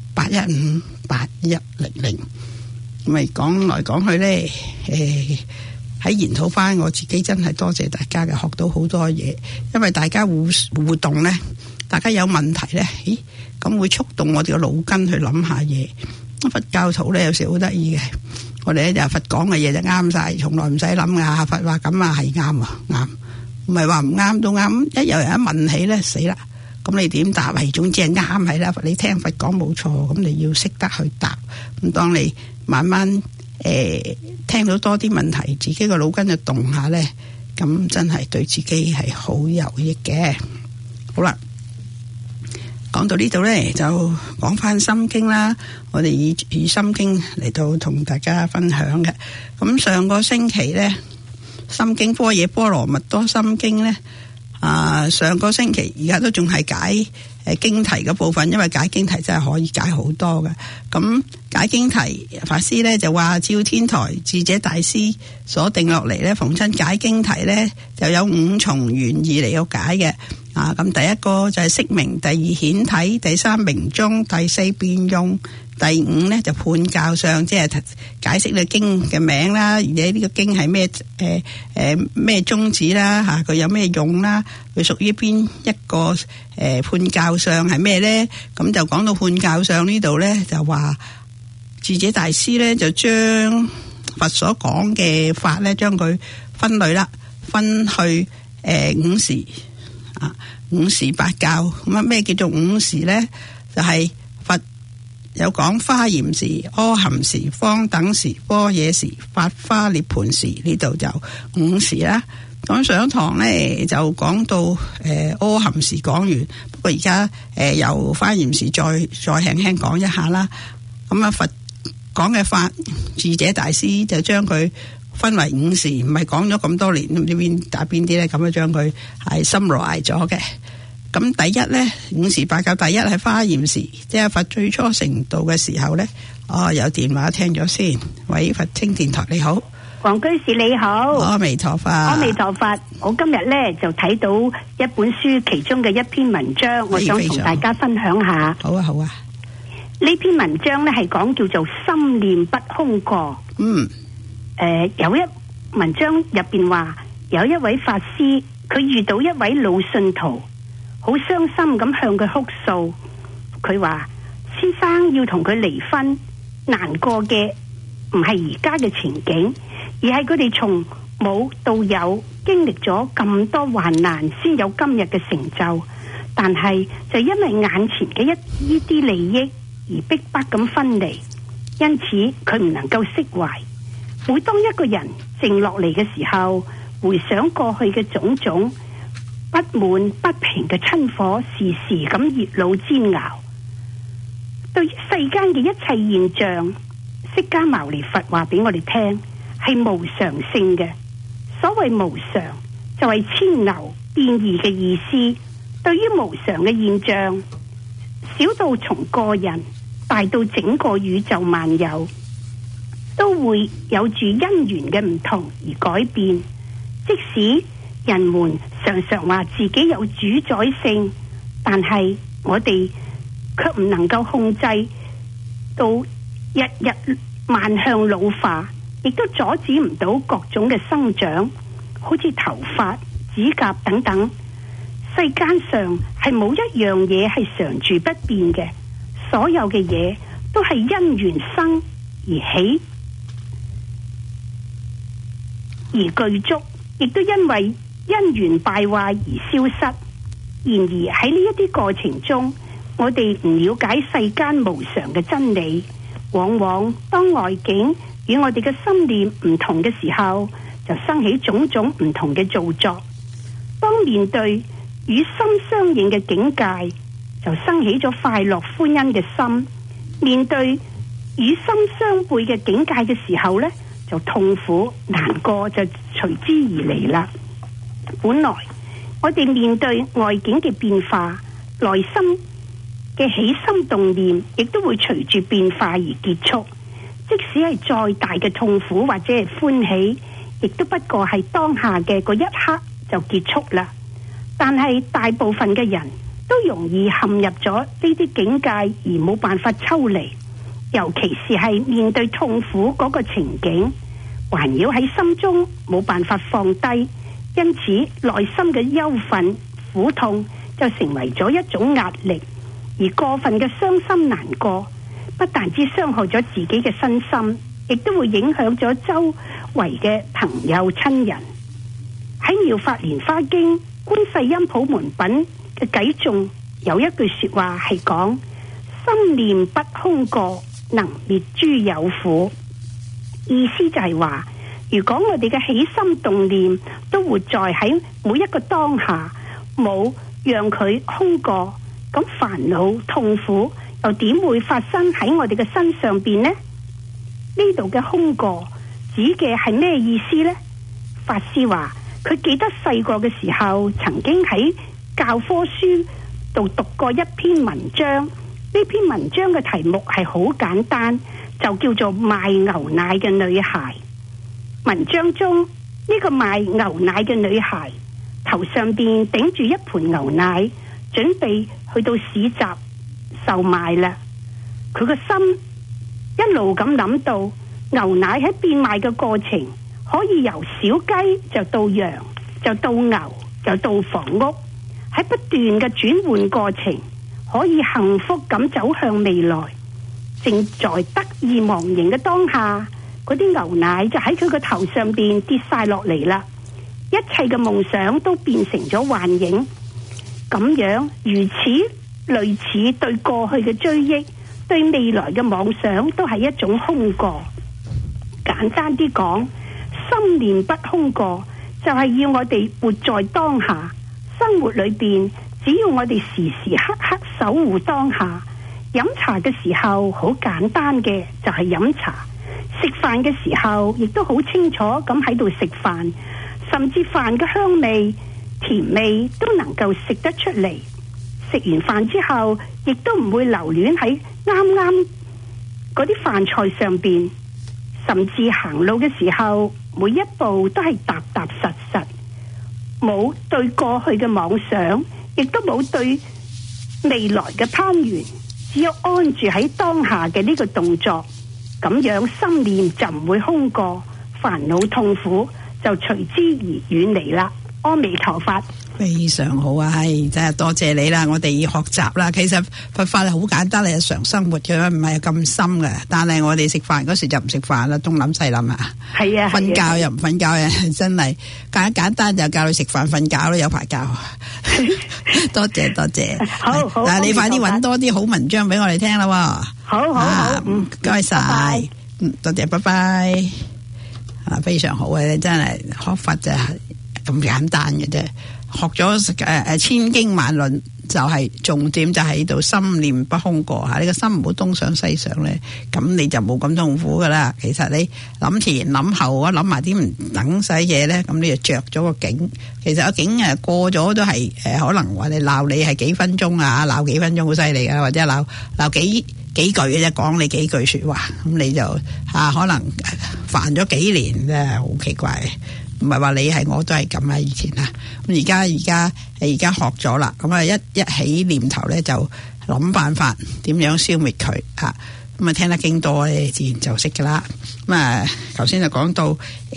8158100。咁咪講來講去呢，喺研討翻我自己，真係多謝大家嘅，學到好多嘢。因為大家互動呢，大家有問題呢，咁會觸動我哋嘅腦筋去諗下嘢。佛教徒呢，有時好得意嘅，我哋咧就佛講嘅嘢就啱晒，從來唔使諗噶。佛話咁係啱啱，唔係話唔啱都啱。一有人一問起呢，死啦！咁你點答？總之係啱係啦。你聽佛講冇錯，咁你要識得去答。咁當你慢慢聽到多啲問題，自己個腦筋就動下呢，咁真係對自己係好有益嘅。好啦，講到呢度呢，就講翻心經啦。我哋以心經嚟到同大家分享嘅。咁上個星期呢，心經般若波羅蜜多心經呢，上個星期而家都仲係解經題嘅部分，因為解經題真係可以解好多嘅。咁解經題法師呢就話，照天台智者大師所定落嚟呢，逢親解經題呢就有5重原意嚟到解嘅。咁第一個就係釋名，第二顯體，第三明宗，第四變用， 第五咧就判教相，即係解釋呢個經嘅名啦，而且呢個經係咩咩宗旨啦嚇，佢有咩用啦，佢屬於邊一個判教相係咩咧？咁就講到判教相呢度咧，就話智者大師咧就將佛所講嘅法咧，將佢分類啦，分去五時啊，五時八教。咁啊咩叫做五時咧？就係佛有講華嚴時、阿含時、方等時、般若時、法華涅槃時，呢度就五時啦。咁上堂咧就講到阿含時講完，不過而家由華嚴時再輕輕講一下啦。咁啊佛講嘅法，智者大師就將佢分為五時，唔係講咗咁多年，唔知邊打邊啲咧，咁樣將佢係 summarize 咗嘅。咁第一咧，五時八教，第一係華嚴時，即係佛最初成道嘅時候咧。有電話聽咗先。喂，佛清電台你好， 黃居士你好。 阿彌陀佛。 阿彌陀佛。我今日咧就睇到一本書其中嘅一篇文章，我想同大家分享下。 好啊好啊。 呢篇文章咧係講叫做心念不空過。有一文章入邊話，有一位法師，佢遇到一位老信徒，好傷心咁向佢哭訴。佢話先生要同佢離婚，難過嘅唔係而家嘅情景，而係佢哋從冇到有，經歷咗咁多患難，先有今日嘅成就。但係就因為眼前嘅呢啲利益而逼迫咁分離，因此佢唔能夠釋懷。每當一個人靜落嚟嘅時候，回想過去嘅種種不滿不平嘅親火，時時咁熱惱煎熬。對於世間嘅一切現象，釋迦牟尼佛話俾我哋聽係無常性嘅。所謂無常就係遷流變異嘅意思。對於無常嘅現象，小到從個人，大到整個宇宙萬有，都會有住因緣嘅唔同而改變。即使人們常常話自己有主宰性，但係我哋卻唔能夠控制到日日邁向老化，亦都阻止唔到各種嘅生長，好似頭髮、指甲等等。世間上係冇一樣嘢係常住不變嘅，所有嘅嘢都係因緣生而起而具足，亦都因為因緣敗壞而消失。然而喺呢一啲過程中，我哋唔了解世間無常嘅真理，往往當外境與我哋嘅心念唔同嘅時候，就生起種種唔同嘅造作。當面對與心相應嘅境界，就生起咗快樂歡欣嘅心；面對與心相悖嘅境界嘅時候呢，就痛苦難過就隨之而嚟啦。本來我哋面對外境嘅變化，內心嘅起心動念亦都會隨住變化而結束。即使係再大嘅痛苦或者係歡喜，亦都不過係當下嘅嗰一刻就結束啦。但係大部分嘅人都容易陷入咗呢啲境界而冇辦法抽離，尤其是係面對痛苦嗰個情景，環繞喺心中冇辦法放低，因此內心嘅憂憤苦痛就成為咗一種壓力，而過分嘅傷心難過不但只傷害咗自己嘅身心，亦都會影響咗周圍嘅朋友親人。喺《妙法蓮華經》觀世音普門品嘅偈頌有一句說話係講：心念不空過，能滅諸有苦。意思就係話，如果我哋嘅起心動念都活在喺每一個當下，冇讓佢空過，咁煩惱痛苦又點會發生喺我哋嘅身上邊呢？呢度嘅空過指嘅係咩意思呢？法師話佢記得細個嘅時候曾經喺教科書度讀過一篇文章，呢篇文章嘅題目係好簡單，就叫做賣牛奶嘅女孩。文章中呢個賣牛奶嘅女孩頭上邊頂住一盤牛奶，準備去到市集售賣啦。 佢個心一路咁諗到牛奶喺變賣嘅過程，可以由小雞就到羊，就到牛，就到房屋，喺不斷嘅轉換過程，可以幸福咁走向未來。正在得意忘形嘅當下，嗰啲牛奶就喺佢個頭上邊跌晒落嚟啦，一切嘅夢想都變成咗幻影。咁樣如此類似對過去嘅追憶，對未來嘅妄想，都係一種空過。簡單啲講，心念不空過，就係要我哋活在當下。生活裏邊，只要我哋時時刻刻守護當下。飲茶嘅時候好簡單嘅，就係飲茶；食飯嘅時候亦都好清楚咁喺度食飯，甚至飯嘅香味、甜味都能夠食得出嚟。食完飯之後，亦都唔會留戀喺啱啱嗰啲飯菜上邊，甚至行路嘅時候，每一步都係踏踏實實，冇對過去嘅妄想，亦都冇對未來嘅攀緣。只有安住喺當下嘅呢個動作，咁樣心念就唔會空過，煩惱痛苦就隨之而遠離啦。阿彌陀佛。 非常好啊，係真係多謝你啦！我哋要學習啦。其實佛法係好簡單嘅日常生活嘅，唔係咁深嘅。但係我哋食飯嗰時就唔食飯啦，東諗西諗啊。 係啊， 瞓覺又唔瞓覺啊，真係簡單就教你食飯瞓覺咯，有排教。多謝多謝。 好好。 嗱，你快啲揾多啲好文章俾我哋聽啦。 好好， 唔該晒。多謝，拜拜。啊，非常好嘅，真係學佛就係咁簡單嘅啫。學咗千經萬論，就係重點就喺度心念不空過吓，你個心唔好東想西想咧，咁你就冇咁痛苦噶啦。其實你諗前諗後啊，諗埋啲唔等使嘢咧，咁你就着咗個境。其實個境過咗都係可能話你鬧你係幾分鐘啊，鬧幾分鐘好犀利啊，或者鬧幾句嘅啫，講你幾句說話，咁你就可能煩咗幾年，真係好奇怪。唔係話你係我都係咁啊！以前啊，咁而家學咗啦，咁啊一起念頭咧就諗辦法點樣消滅佢啊！咁啊聽得經多咧，自然就識噶啦。咁啊頭先就講到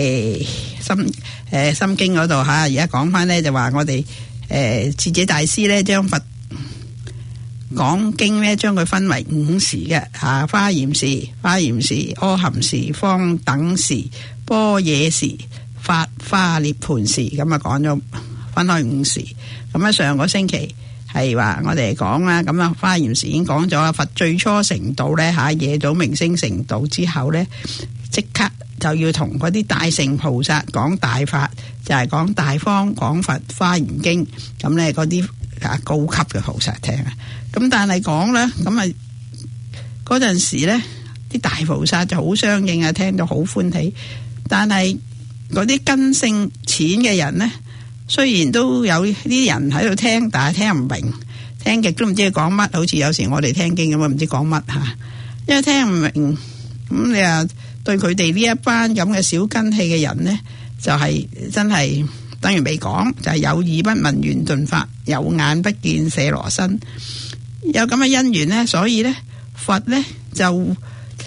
心經嗰度吓，而家講翻咧就話我哋智者大師咧將佛講經咧將佢分為5時嘅吓，華嚴時、阿含時、方等時、般若時、法華涅槃時，咁啊講咗分開5時。咁啊上個星期係話我哋講啦，咁啊華嚴時已經講咗啦。佛最初成道咧吓，惹到明星成道之後咧，即刻就要同嗰啲大乘菩薩講大法，就係講大方廣佛華嚴經。咁咧嗰啲高級嘅菩薩聽啊。咁但係講咧，咁啊嗰陣時咧，啲大菩薩就好相應啊，聽到好歡喜。但係嗰啲根性淺嘅人呢，雖然都有啲人喺度聽，但係聽唔明，聽極都唔知佢講乜。好似有時我哋聽經咁啊，唔知講乜吓，因為聽唔明。咁你啊，對佢哋呢一班咁嘅小根器嘅人呢，就係真係等於未講，就係有耳不聞圓頓法，有眼不見舍羅身。有咁嘅因緣呢，所以呢佛呢就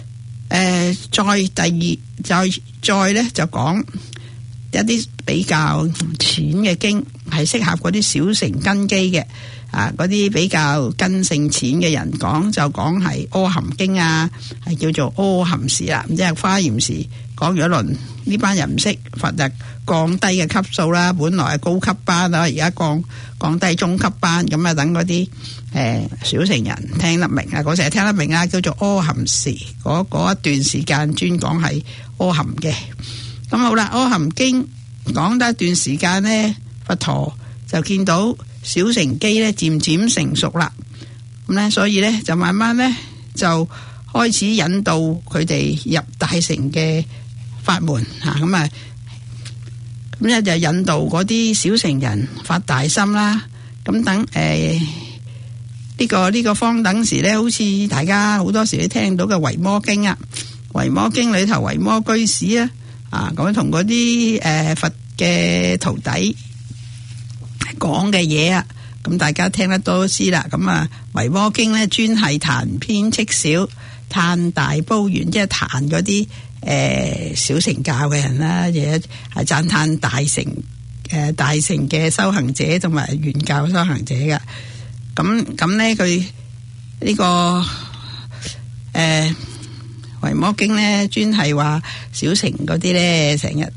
再咧就講一啲比較淺嘅經，係適合嗰啲小乘根基嘅嗰啲比較根性淺嘅人講，就講係阿含經啊，係叫做阿含時啦。即係華嚴時講咗一輪，呢班人唔識佛就降低嘅級數啦，本來係高級班啦，而家降低中級班，咁啊等嗰啲小乘人聽得明啊，嗰時係聽得明啊，叫做阿含時。嗰一段時間專講係阿含嘅。咁好啦，阿含經講得一段時間呢，佛陀就見到小乘機呢漸漸成熟啦，咁呢所以呢就慢慢呢就開始引導佢哋入大乘嘅法門吓，咁呢就引導嗰啲小乘人發大心啦。咁等呢個方等時呢，好似大家好多時都聽到嘅維摩經啊，維摩經裏頭維摩居士咁同嗰啲佛嘅徒弟講嘅嘢啊， 咁大家聽得多都知啦。咁啊，維摩經呢專係彈偏戚小，嘆大褒圓，即係彈嗰啲小乘教嘅人啦，亦係讚歎大乘嘅修行者同埋原教修行者嘅。咁呢，佢呢個維摩經呢專係話小乘嗰啲呢，成日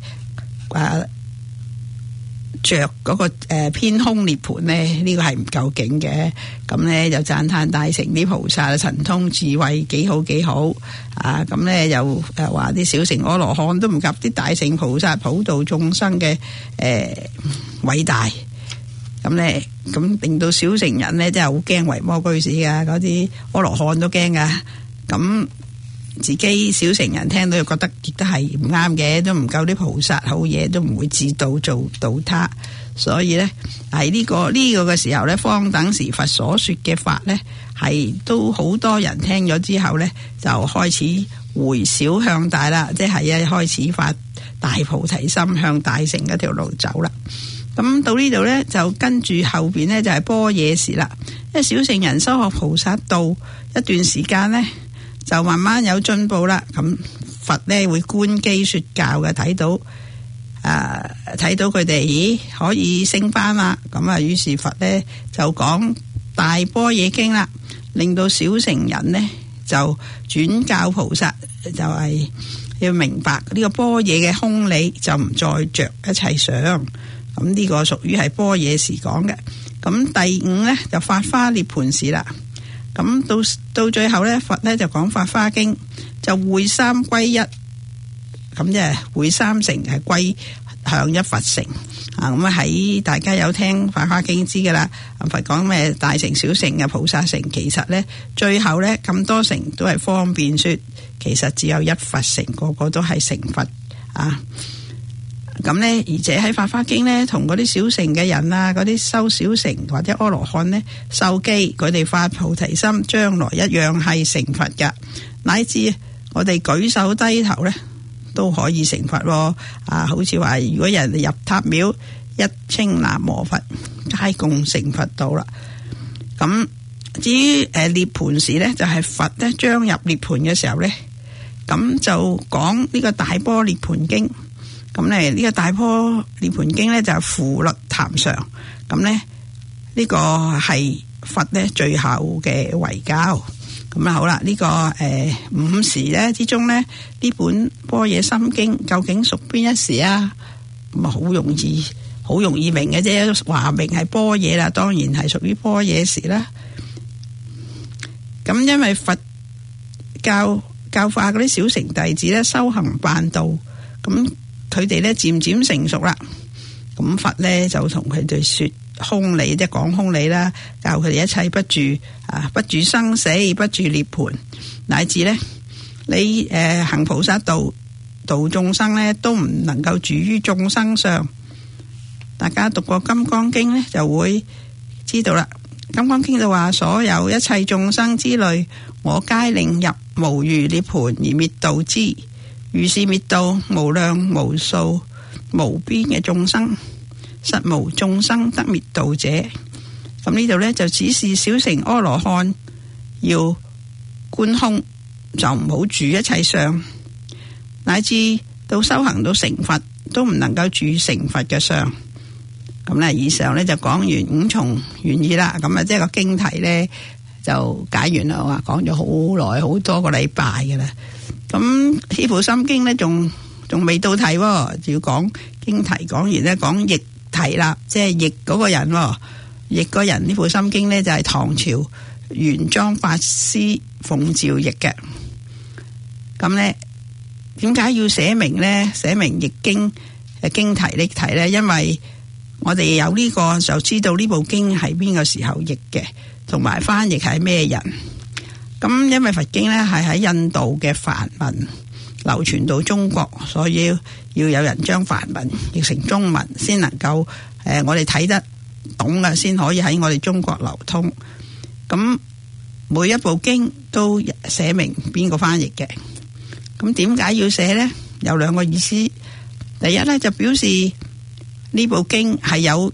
着嗰個偏空涅槃呢，呢個係唔夠勁嘅。咁呢就讚歎大乘啲菩薩神通智慧幾好幾好啊！咁呢又話啲小乘阿羅漢都唔及啲大乘菩薩普度眾生嘅偉大。咁呢，咁令到小乘人呢真係好驚維摩居士噶，嗰啲阿羅漢都驚噶。咁自己小乘人聽到又覺得亦都係唔啱嘅，都唔夠啲菩薩好嘢，都唔會自度做到他。所以呢，喺呢個嘅時候呢，方等時佛所說嘅法呢，係都好多人聽咗之後呢，就開始回小向大啦，即係一開始發大菩提心，向大乘嗰條路走啦。咁到呢度呢，就跟住後邊呢，就係般若時啦。因為小乘人修學菩薩道一段時間呢，就慢慢有進步啦。咁佛呢會觀機說教嘅，睇到佢哋咦可以升班啦。咁啊，於是佛呢就講大般若經啦，令到小乘人呢就轉教菩薩，就係要明白呢個般若嘅空理，就唔再着一切相。咁呢個屬於係般若時講嘅。咁第五呢，就法華涅槃時啦。咁到最後呢，佛呢就講法華經，就會三歸一，咁即係會三乘係歸向一佛乘啊。咁喺大家有聽法華經知噶啦，佛講咩大乘小乘嘅菩薩乘，其實呢最後呢咁多乘都係方便說，其實只有一佛乘，個個都係成佛啊。咁呢，而且喺法華經呢，同嗰啲小乘嘅人啊，嗰啲修小乘或者阿羅漢呢，受記佢哋發菩提心，將來一樣係成佛噶，乃至我哋舉手低頭呢，都可以成佛啊！好似話如果人哋入塔廟一稱南無佛，皆共成佛道啦。咁至於涅槃時呢，就係佛呢將入涅槃嘅時候呢，咁就講呢個大般涅槃經。咁呢，呢個大般涅槃經呢，就係扶律壇上。咁呢，呢個係佛呢最後嘅遺教。咁啊好啦，呢個五時呢之中呢，呢本般若心經究竟屬邊一時啊？咁啊好容易明嘅啫，話明係般若啦，當然係屬於般若時啦。咁因為佛教化嗰啲小乘弟子呢，修行辦道，咁佢哋呢漸漸成熟啦，咁佛呢就同佢哋說空理，即係講空理啦，教佢哋一切不住生死，不住涅槃，乃至呢你行菩薩道度眾生呢，都唔能夠住於眾生上。大家讀過《金剛經》呢，就會知道啦。《金剛經》就話所有一切眾生之類，我皆令入無餘涅槃而滅度之。如是滅度無量無數無邊嘅眾生，實無眾生得滅度者。咁呢度呢，就只是小乘阿羅漢要觀空，就唔好住一切相，乃至到修行到成佛都唔能夠住成佛嘅相。咁呢，以上呢，就講完五重原意啦。咁啊，即係個經題呢，就解完啦。我話講咗好耐，好多個禮拜嘅啦。咁《依部心經》呢，仲未到題喎，要講經題講完呢，講譯題啦，即係譯嗰個人喎。譯個人呢，《部心經》呢，就係唐朝玄奘法師奉詔譯嘅。咁呢，點解要寫明呢？寫明譯經經題呢題呢？因為我哋有呢個就知道呢部經係邊個時候譯嘅，同埋翻譯係咩人。咁因為佛經呢係喺印度嘅梵文流傳到中國，所以要有人將梵文譯成中文，先能夠我哋睇得懂嘅，先可以喺我哋中國流通。咁每一部經都寫明邊個翻譯嘅。咁點解要寫呢？有兩個意思。第一呢，就表示呢部經係有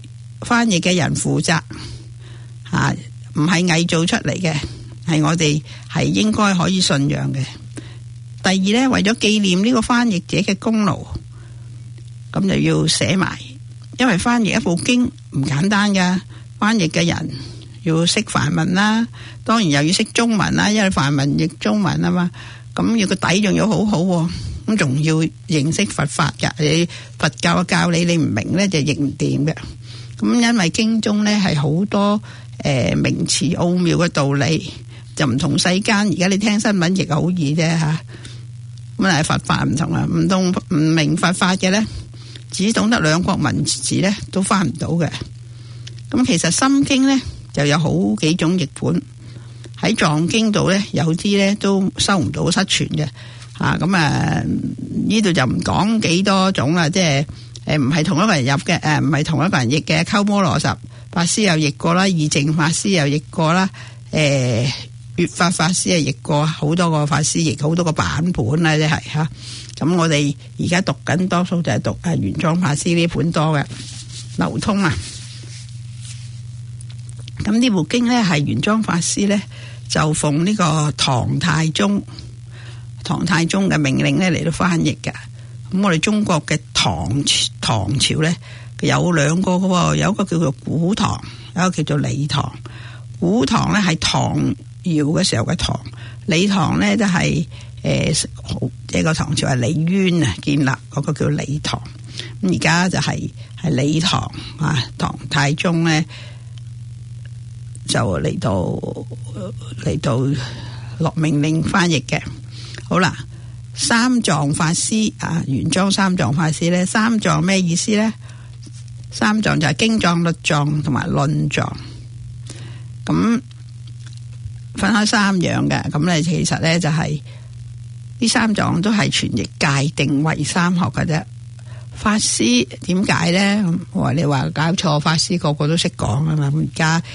翻譯嘅人負責吓，唔係偽造出嚟嘅，係我哋係應該可以信仰嘅。第二咧，為咗紀念呢個翻譯者嘅功勞，咁就要寫埋，因為翻譯一部經唔簡單噶，翻譯嘅人要識梵文啦，當然又要識中文啦，因為梵文譯中文啊嘛，咁要個底仲要好好，咁仲要認識佛法噶，你佛教教你唔明咧就譯唔掂嘅。咁因為經中咧係好多名詞奧妙嘅道理，就唔同世間而家你聽新聞亦好易啫吓。咁但係佛法唔同啊，唔明佛法嘅咧，只懂得兩國文字咧都翻唔到嘅。咁其實心經咧就有好幾種譯本，喺藏經度咧有啲咧都收唔到失傳嘅吓。咁呢度就唔講幾多種啦，即係唔係同一個人入嘅，唔係同一個人譯嘅。鳩摩羅什法師又譯過啦，義淨法師又譯過啦，月法法師又譯過，好多個法師譯好多個版本啦，即係吓。咁我哋而家讀緊多數就係讀玄奘法師呢本多嘅流通啊。咁呢部經咧係玄奘法師咧就奉呢個唐太宗嘅命令咧嚟到翻譯嘅。咁我哋中國嘅唐朝咧有兩個嘅，有一個叫做古唐，有一個叫做李唐。古唐咧係唐堯嘅時候嘅唐，李唐咧都係呢個唐朝係李淵啊建立嗰個叫李唐。咁而家就係李唐啊，唐太宗咧就嚟到落命令翻譯嘅。好啦，三藏法師啊，玄奘三藏法師咧，三藏咩意思咧？三藏就係經藏、律藏同埋論藏，咁分開三樣嘅。咁咧其實咧就係呢三藏都係全譯界定為三學嘅啫。法師點解咧？我話你話搞錯，法師個個都識講啊嘛。咁而家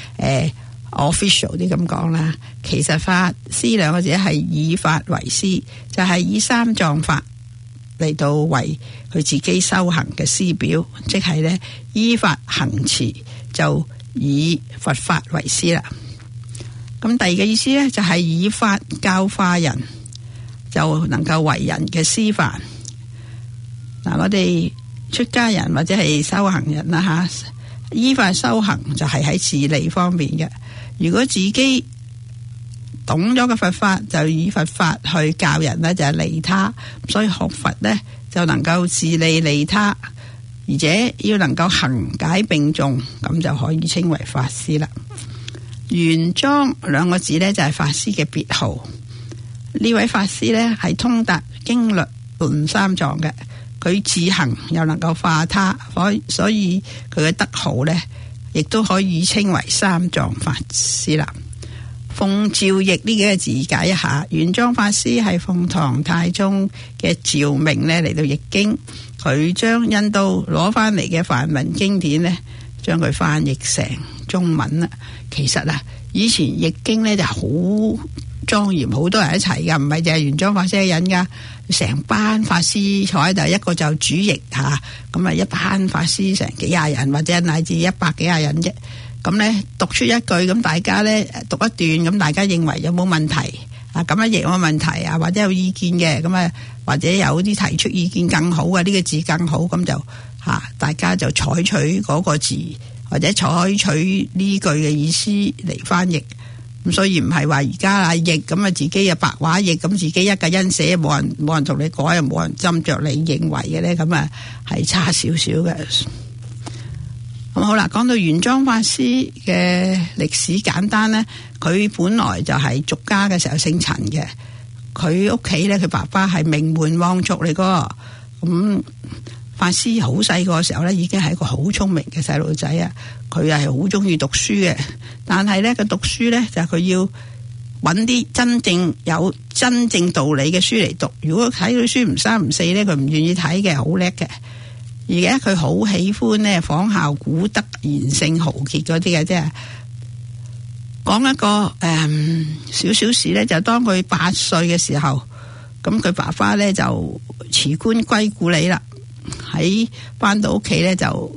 official 啲咁講啦，其實法師兩個字係以法為師，就係以三藏法嚟到為佢自己修行嘅師表，即係咧依法行持，就以佛法為師啦。咁第二個意思咧就係以法教化人，就能夠為人嘅師範。嗱，我哋出家人或者係修行人啦吓，依法修行就係喺自利方面嘅。如果自己懂咗個佛法，就以佛法去教人呢，就係利他。所以學佛呢，就能夠自利利他，而且要能夠行解並重，咁就可以稱為法師啦。玄奘兩個字呢，就係法師嘅別號。呢位法師呢，係通達經律論三藏嘅，佢自行又能夠化他，所以佢嘅德號呢，亦都可以稱為三藏法師啦。奉詔譯呢幾個字解一下，玄奘法師係奉唐太宗嘅詔命呢嚟到譯經，佢將印度攞翻嚟嘅梵文經典呢，將佢翻譯成中文啦。其實啊，以前譯經呢就好莊嚴，好多人一齊噶，唔係淨係玄奘法師一人噶，成班法師坐喺度，一個就主譯吓，咁啊一班法師成幾廿人或者乃至100幾廿人啫。咁呢讀出一句，咁大家呢讀一段，咁大家認為有冇問題啊？咁樣譯有冇問題啊？或者有意見嘅，咁啊或者有啲提出意見更好啊，呢個字更好，咁就大家就採取嗰個字或者採取呢句嘅意思嚟翻譯。咁所以唔係話而家譯咁啊，自己又白話譯，咁自己一個人寫，冇人同你改，又冇人斟酌你認為嘅呢，咁啊係差少少嘅。咁好啦，講到玄奘法師嘅歷史簡單呢，佢本來就係俗家嘅時候姓陳嘅，佢屋企呢，佢爸爸係名門望族嚟噶。咁法師好細個嘅時候呢，已經係一個好聰明嘅細路仔啊！佢係好中意讀書嘅，但係呢，佢讀書呢，就係佢要揾啲真正道理嘅書嚟讀。如果睇到書唔三唔四呢，佢唔願意睇嘅，好叻嘅。而家佢好喜歡呢仿效古德賢聖豪傑嗰啲嘅，即係講一個少少事呢，就當佢8歲嘅時候，咁佢爸爸呢就辭官歸故里啦，喺翻到屋企呢就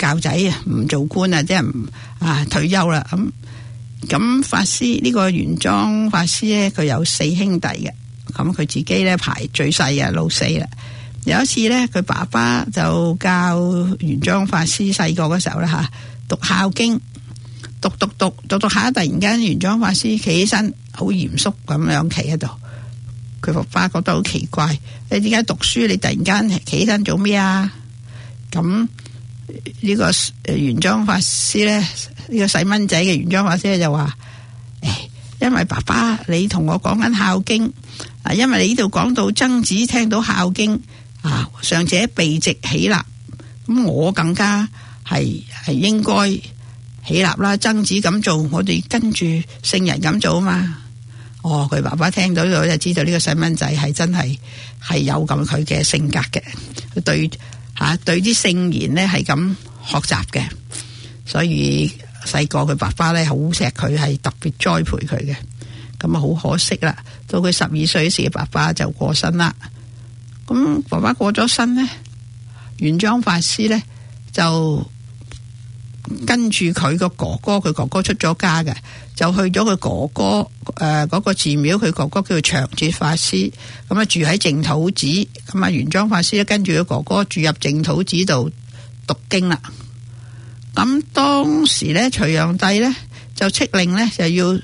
教仔啊，唔做官啊，即係退休啦。咁法師呢個玄奘法師咧，佢有4兄弟嘅，咁佢自己咧排最細啊，老4啦。有一次咧，佢爸爸就教玄奘法師細個嗰時候啦讀《孝經》，讀下，突然間玄奘法師企起身，好嚴肅咁樣企喺度。佢爸爸覺得好奇怪，你點解讀書你突然間企起身做咩啊？咁呢個玄奘法師咧，呢個細蚊仔嘅玄奘法師就話：因為爸爸你同我講緊《孝經》因為你呢度講到曾子聽到《孝經》上者避席起立，咁我更加係應該起立啦。曾子咁做，我哋跟住聖人咁做啊嘛。佢爸爸聽到就知道呢個細蚊仔係真係有咁佢嘅性格嘅，對啲聖言呢係咁學習嘅，所以細個佢爸爸呢好錫佢，係特別栽培佢嘅。咁好可惜啦，到佢12歲時，爸爸就過身啦。咁爸爸過咗身呢，玄奘法師呢就跟住佢個哥哥，佢哥哥出咗家嘅，就去咗佢哥哥嗰個寺廟，佢哥哥叫做長捷法師，咁住喺淨土寺。咁玄奘法師咧跟住佢哥哥住入淨土寺度讀經啦。咁當時咧，隋煬帝咧就敕令咧就要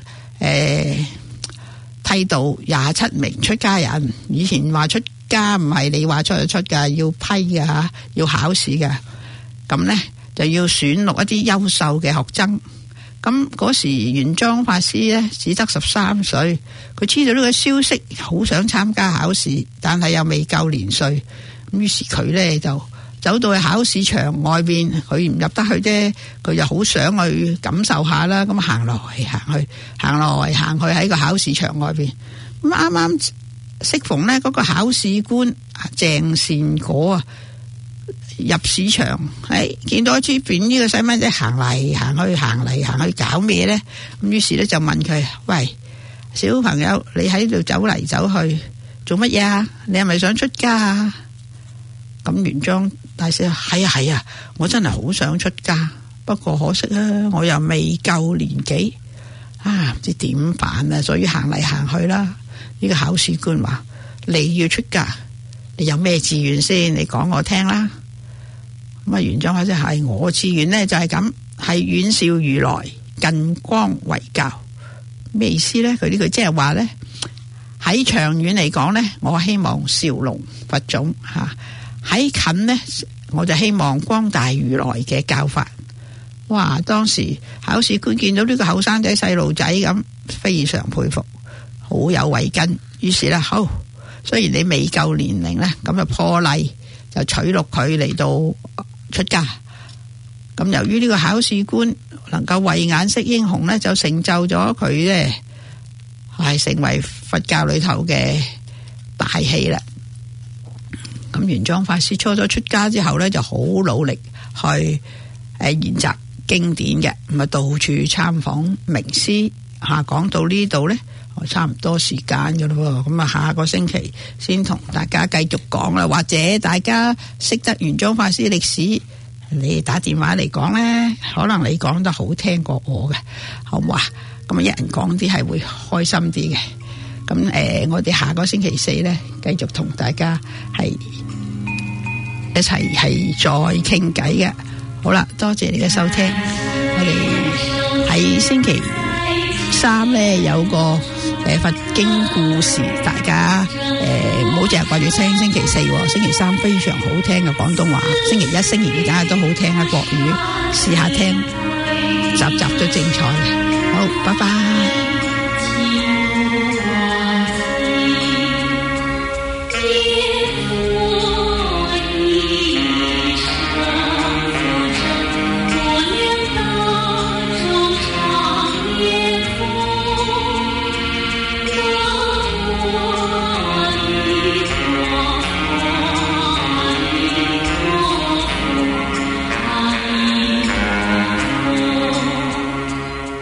剃度27名出家人。以前話出家唔係你話出就出噶，要批嘅吓，要考試嘅。咁咧就要選錄一啲優秀嘅學僧。咁嗰時玄奘法師咧只得13歲，佢知道呢個消息，好想參加考試，但係又未夠年歲。咁於是佢咧就走到去考試場外邊，佢唔入得去啫，佢就好想去感受下啦。咁行來行去喺個考試場外邊。咁啱啱適逢呢嗰個考試官鄭善果入市場，見到出邊呢個細蚊仔行嚟行去搞咩呢？咁於是咧就問佢：喂，小朋友，你喺度走嚟走去做乜嘢啊？你係咪想出家啊？咁玄奘大師話：係啊，我真係好想出家，不過可惜啊，我又未夠年紀唔知點辦啊，所以行嚟行去啦。呢個考試官話：你要出家，你有咩志願先？你講我聽啦。咁玄奘法師係我志願呢就係咁，係遠紹如來，近光為教。咩意思呢？佢呢句即係話呢，喺長遠嚟講呢，我希望紹隆佛種喺近呢，我就希望光大如來嘅教法。哇！當時考試官見到呢個後生仔細路仔咁，非常佩服，好有慧根。於是呢，好，雖然你未夠年齡呢，咁就破例就取錄佢嚟到出家。咁由於呢個考試官能夠慧眼識英雄呢，就成就咗佢呢係成為佛教裏頭嘅大器啦。咁玄奘法師初咗出家之後呢，就好努力去研習經典嘅，咁到處參訪名師。講到呢度呢，我差唔多時間噶咯，咁下個星期先同大家繼續講啦。或者大家識得玄奘法師歷史，你打電話嚟講呢，可能你講得好聽過我嘅，好唔好啊？咁一人講啲係會開心啲嘅。咁我哋下個星期四呢，繼續同大家係一齊係再傾偈嘅。好啦，多謝你嘅收聽。我哋喺星期三呢有個佛經故事，大家唔好淨係掛住聽星期四，星期三非常好聽嘅廣東話，星期一、星期二梗係都好聽嘅國語，試下聽，集集都精彩。好，拜拜。